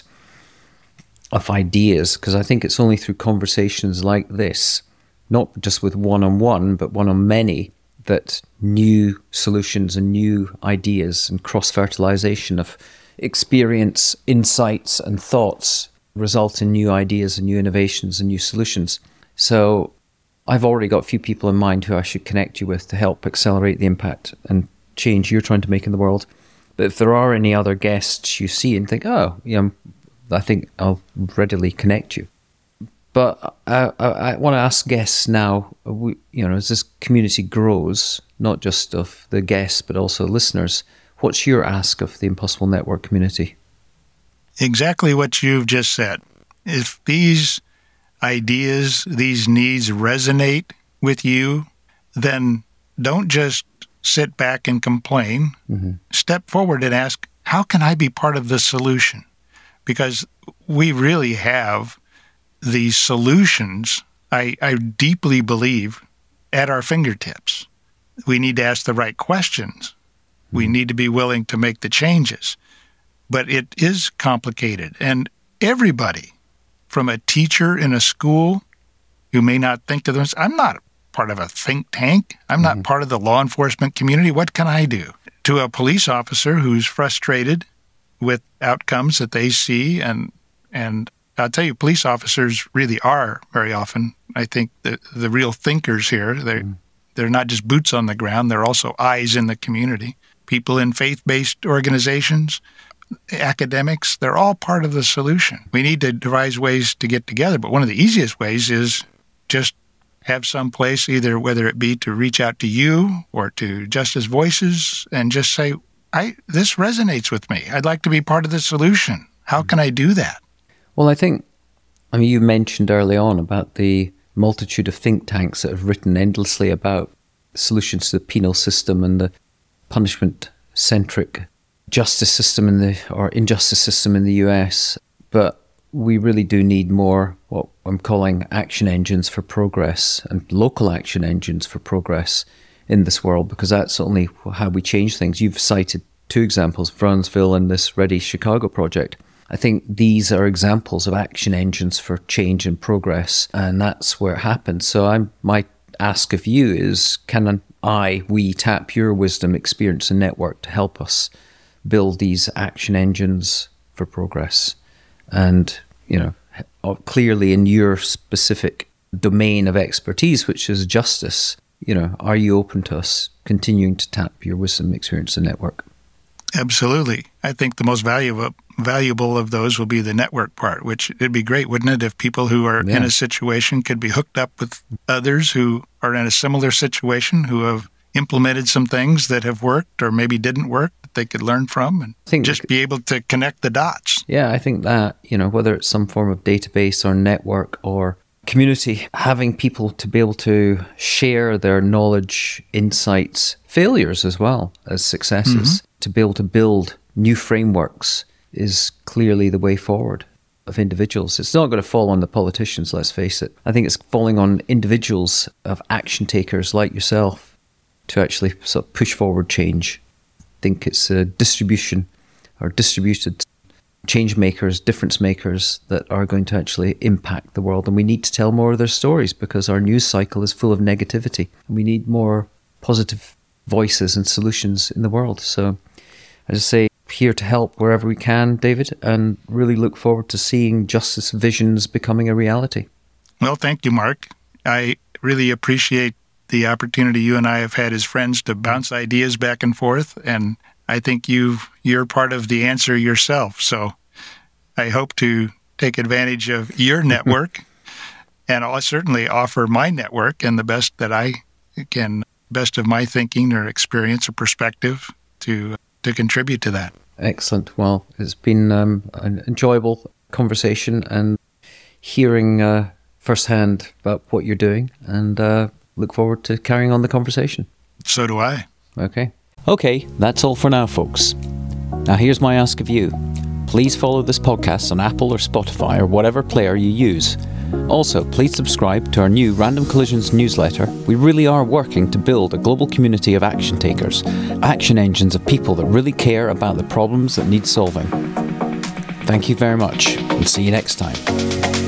of ideas, because I think it's only through conversations like this, not just with one-on-one, but one-on-many, that new solutions and new ideas and cross-fertilization of experience, insights, and thoughts result in new ideas and new innovations and new solutions. So I've already got a few people in mind who I should connect you with to help accelerate the impact and change you're trying to make in the world. But if there are any other guests you see and think, oh, you know, I think I'll readily connect you. But I, I, I want to ask guests now, we, you know, as this community grows, not just of the guests, but also listeners, what's your ask of the Impossible Network community? Exactly what you've just said. If these ideas, these needs resonate with you, then don't just sit back and complain. Mm-hmm. Step forward and ask, how can I be part of the solution? Because we really have these solutions, I, I deeply believe, at our fingertips. We need to ask the right questions. We mm-hmm. need to be willing to make the changes. But it is complicated. And everybody, from a teacher in a school who may not think to themselves, I'm not part of a think tank. I'm not mm-hmm. part of the law enforcement community. What can I do? To a police officer who's frustrated with outcomes that they see. And and I'll tell you, police officers really are very often, I think, the, the real thinkers here. They're, mm-hmm. they're not just boots on the ground. They're also eyes in the community. People in faith-based organizations, academics, they're all part of the solution. We need to devise ways to get together, but one of the easiest ways is just have some place, either whether it be to reach out to you or to Justice Voices and just say, I this resonates with me. I'd like to be part of the solution. How can I do that? Well, I think, I mean, you mentioned early on about the multitude of think tanks that have written endlessly about solutions to the penal system and the punishment-centric justice system in the or injustice system in the U S, but we really do need more what I'm calling action engines for progress and local action engines for progress in this world, because that's only how we change things. You've cited two examples, Brownsville and this Ready Chicago project. I think these are examples of action engines for change and progress, and that's where it happens. So I'm, my ask of you is, can I, we tap your wisdom, experience and network to help us build these action engines for progress? And, you know, clearly in your specific domain of expertise, which is justice, you know, are you open to us continuing to tap your wisdom, experience and network? Absolutely. I think the most valuable valuable of those will be the network part, which it'd be great, wouldn't it, if people who are yeah. in a situation could be hooked up with others who are in a similar situation, who have implemented some things that have worked or maybe didn't work that they could learn from, and I think just be able to connect the dots. Yeah, I think that, you know, whether it's some form of database or network or community, having people to be able to share their knowledge, insights, failures as well as successes, mm-hmm. to be able to build new frameworks is clearly the way forward of individuals. It's not going to fall on the politicians, let's face it. I think it's falling on individuals of action takers like yourself to actually sort of push forward change. I think it's a distribution or distributed change makers, difference makers that are going to actually impact the world. And we need to tell more of their stories because our news cycle is full of negativity. And we need more positive voices and solutions in the world. So I just say, here to help wherever we can, David, and really look forward to seeing justice visions becoming a reality. Well, thank you, Mark. I really appreciate the opportunity you and I have had as friends to bounce ideas back and forth, and I think you you're part of the answer yourself. So I hope to take advantage of your network, and I'll certainly offer my network and the best that I can, best of my thinking or experience or perspective to to contribute to that. Excellent. Well, it's been um, an enjoyable conversation and hearing uh, firsthand about what you're doing, and uh, look forward to carrying on the conversation. So do I. Okay. Okay, that's all for now, folks. Now here's my ask of you. Please follow this podcast on Apple or Spotify or whatever player you use. Also, please subscribe to our new Random Collisions newsletter. We really are working to build a global community of action takers, action engines of people that really care about the problems that need solving. Thank you very much, and see you next time.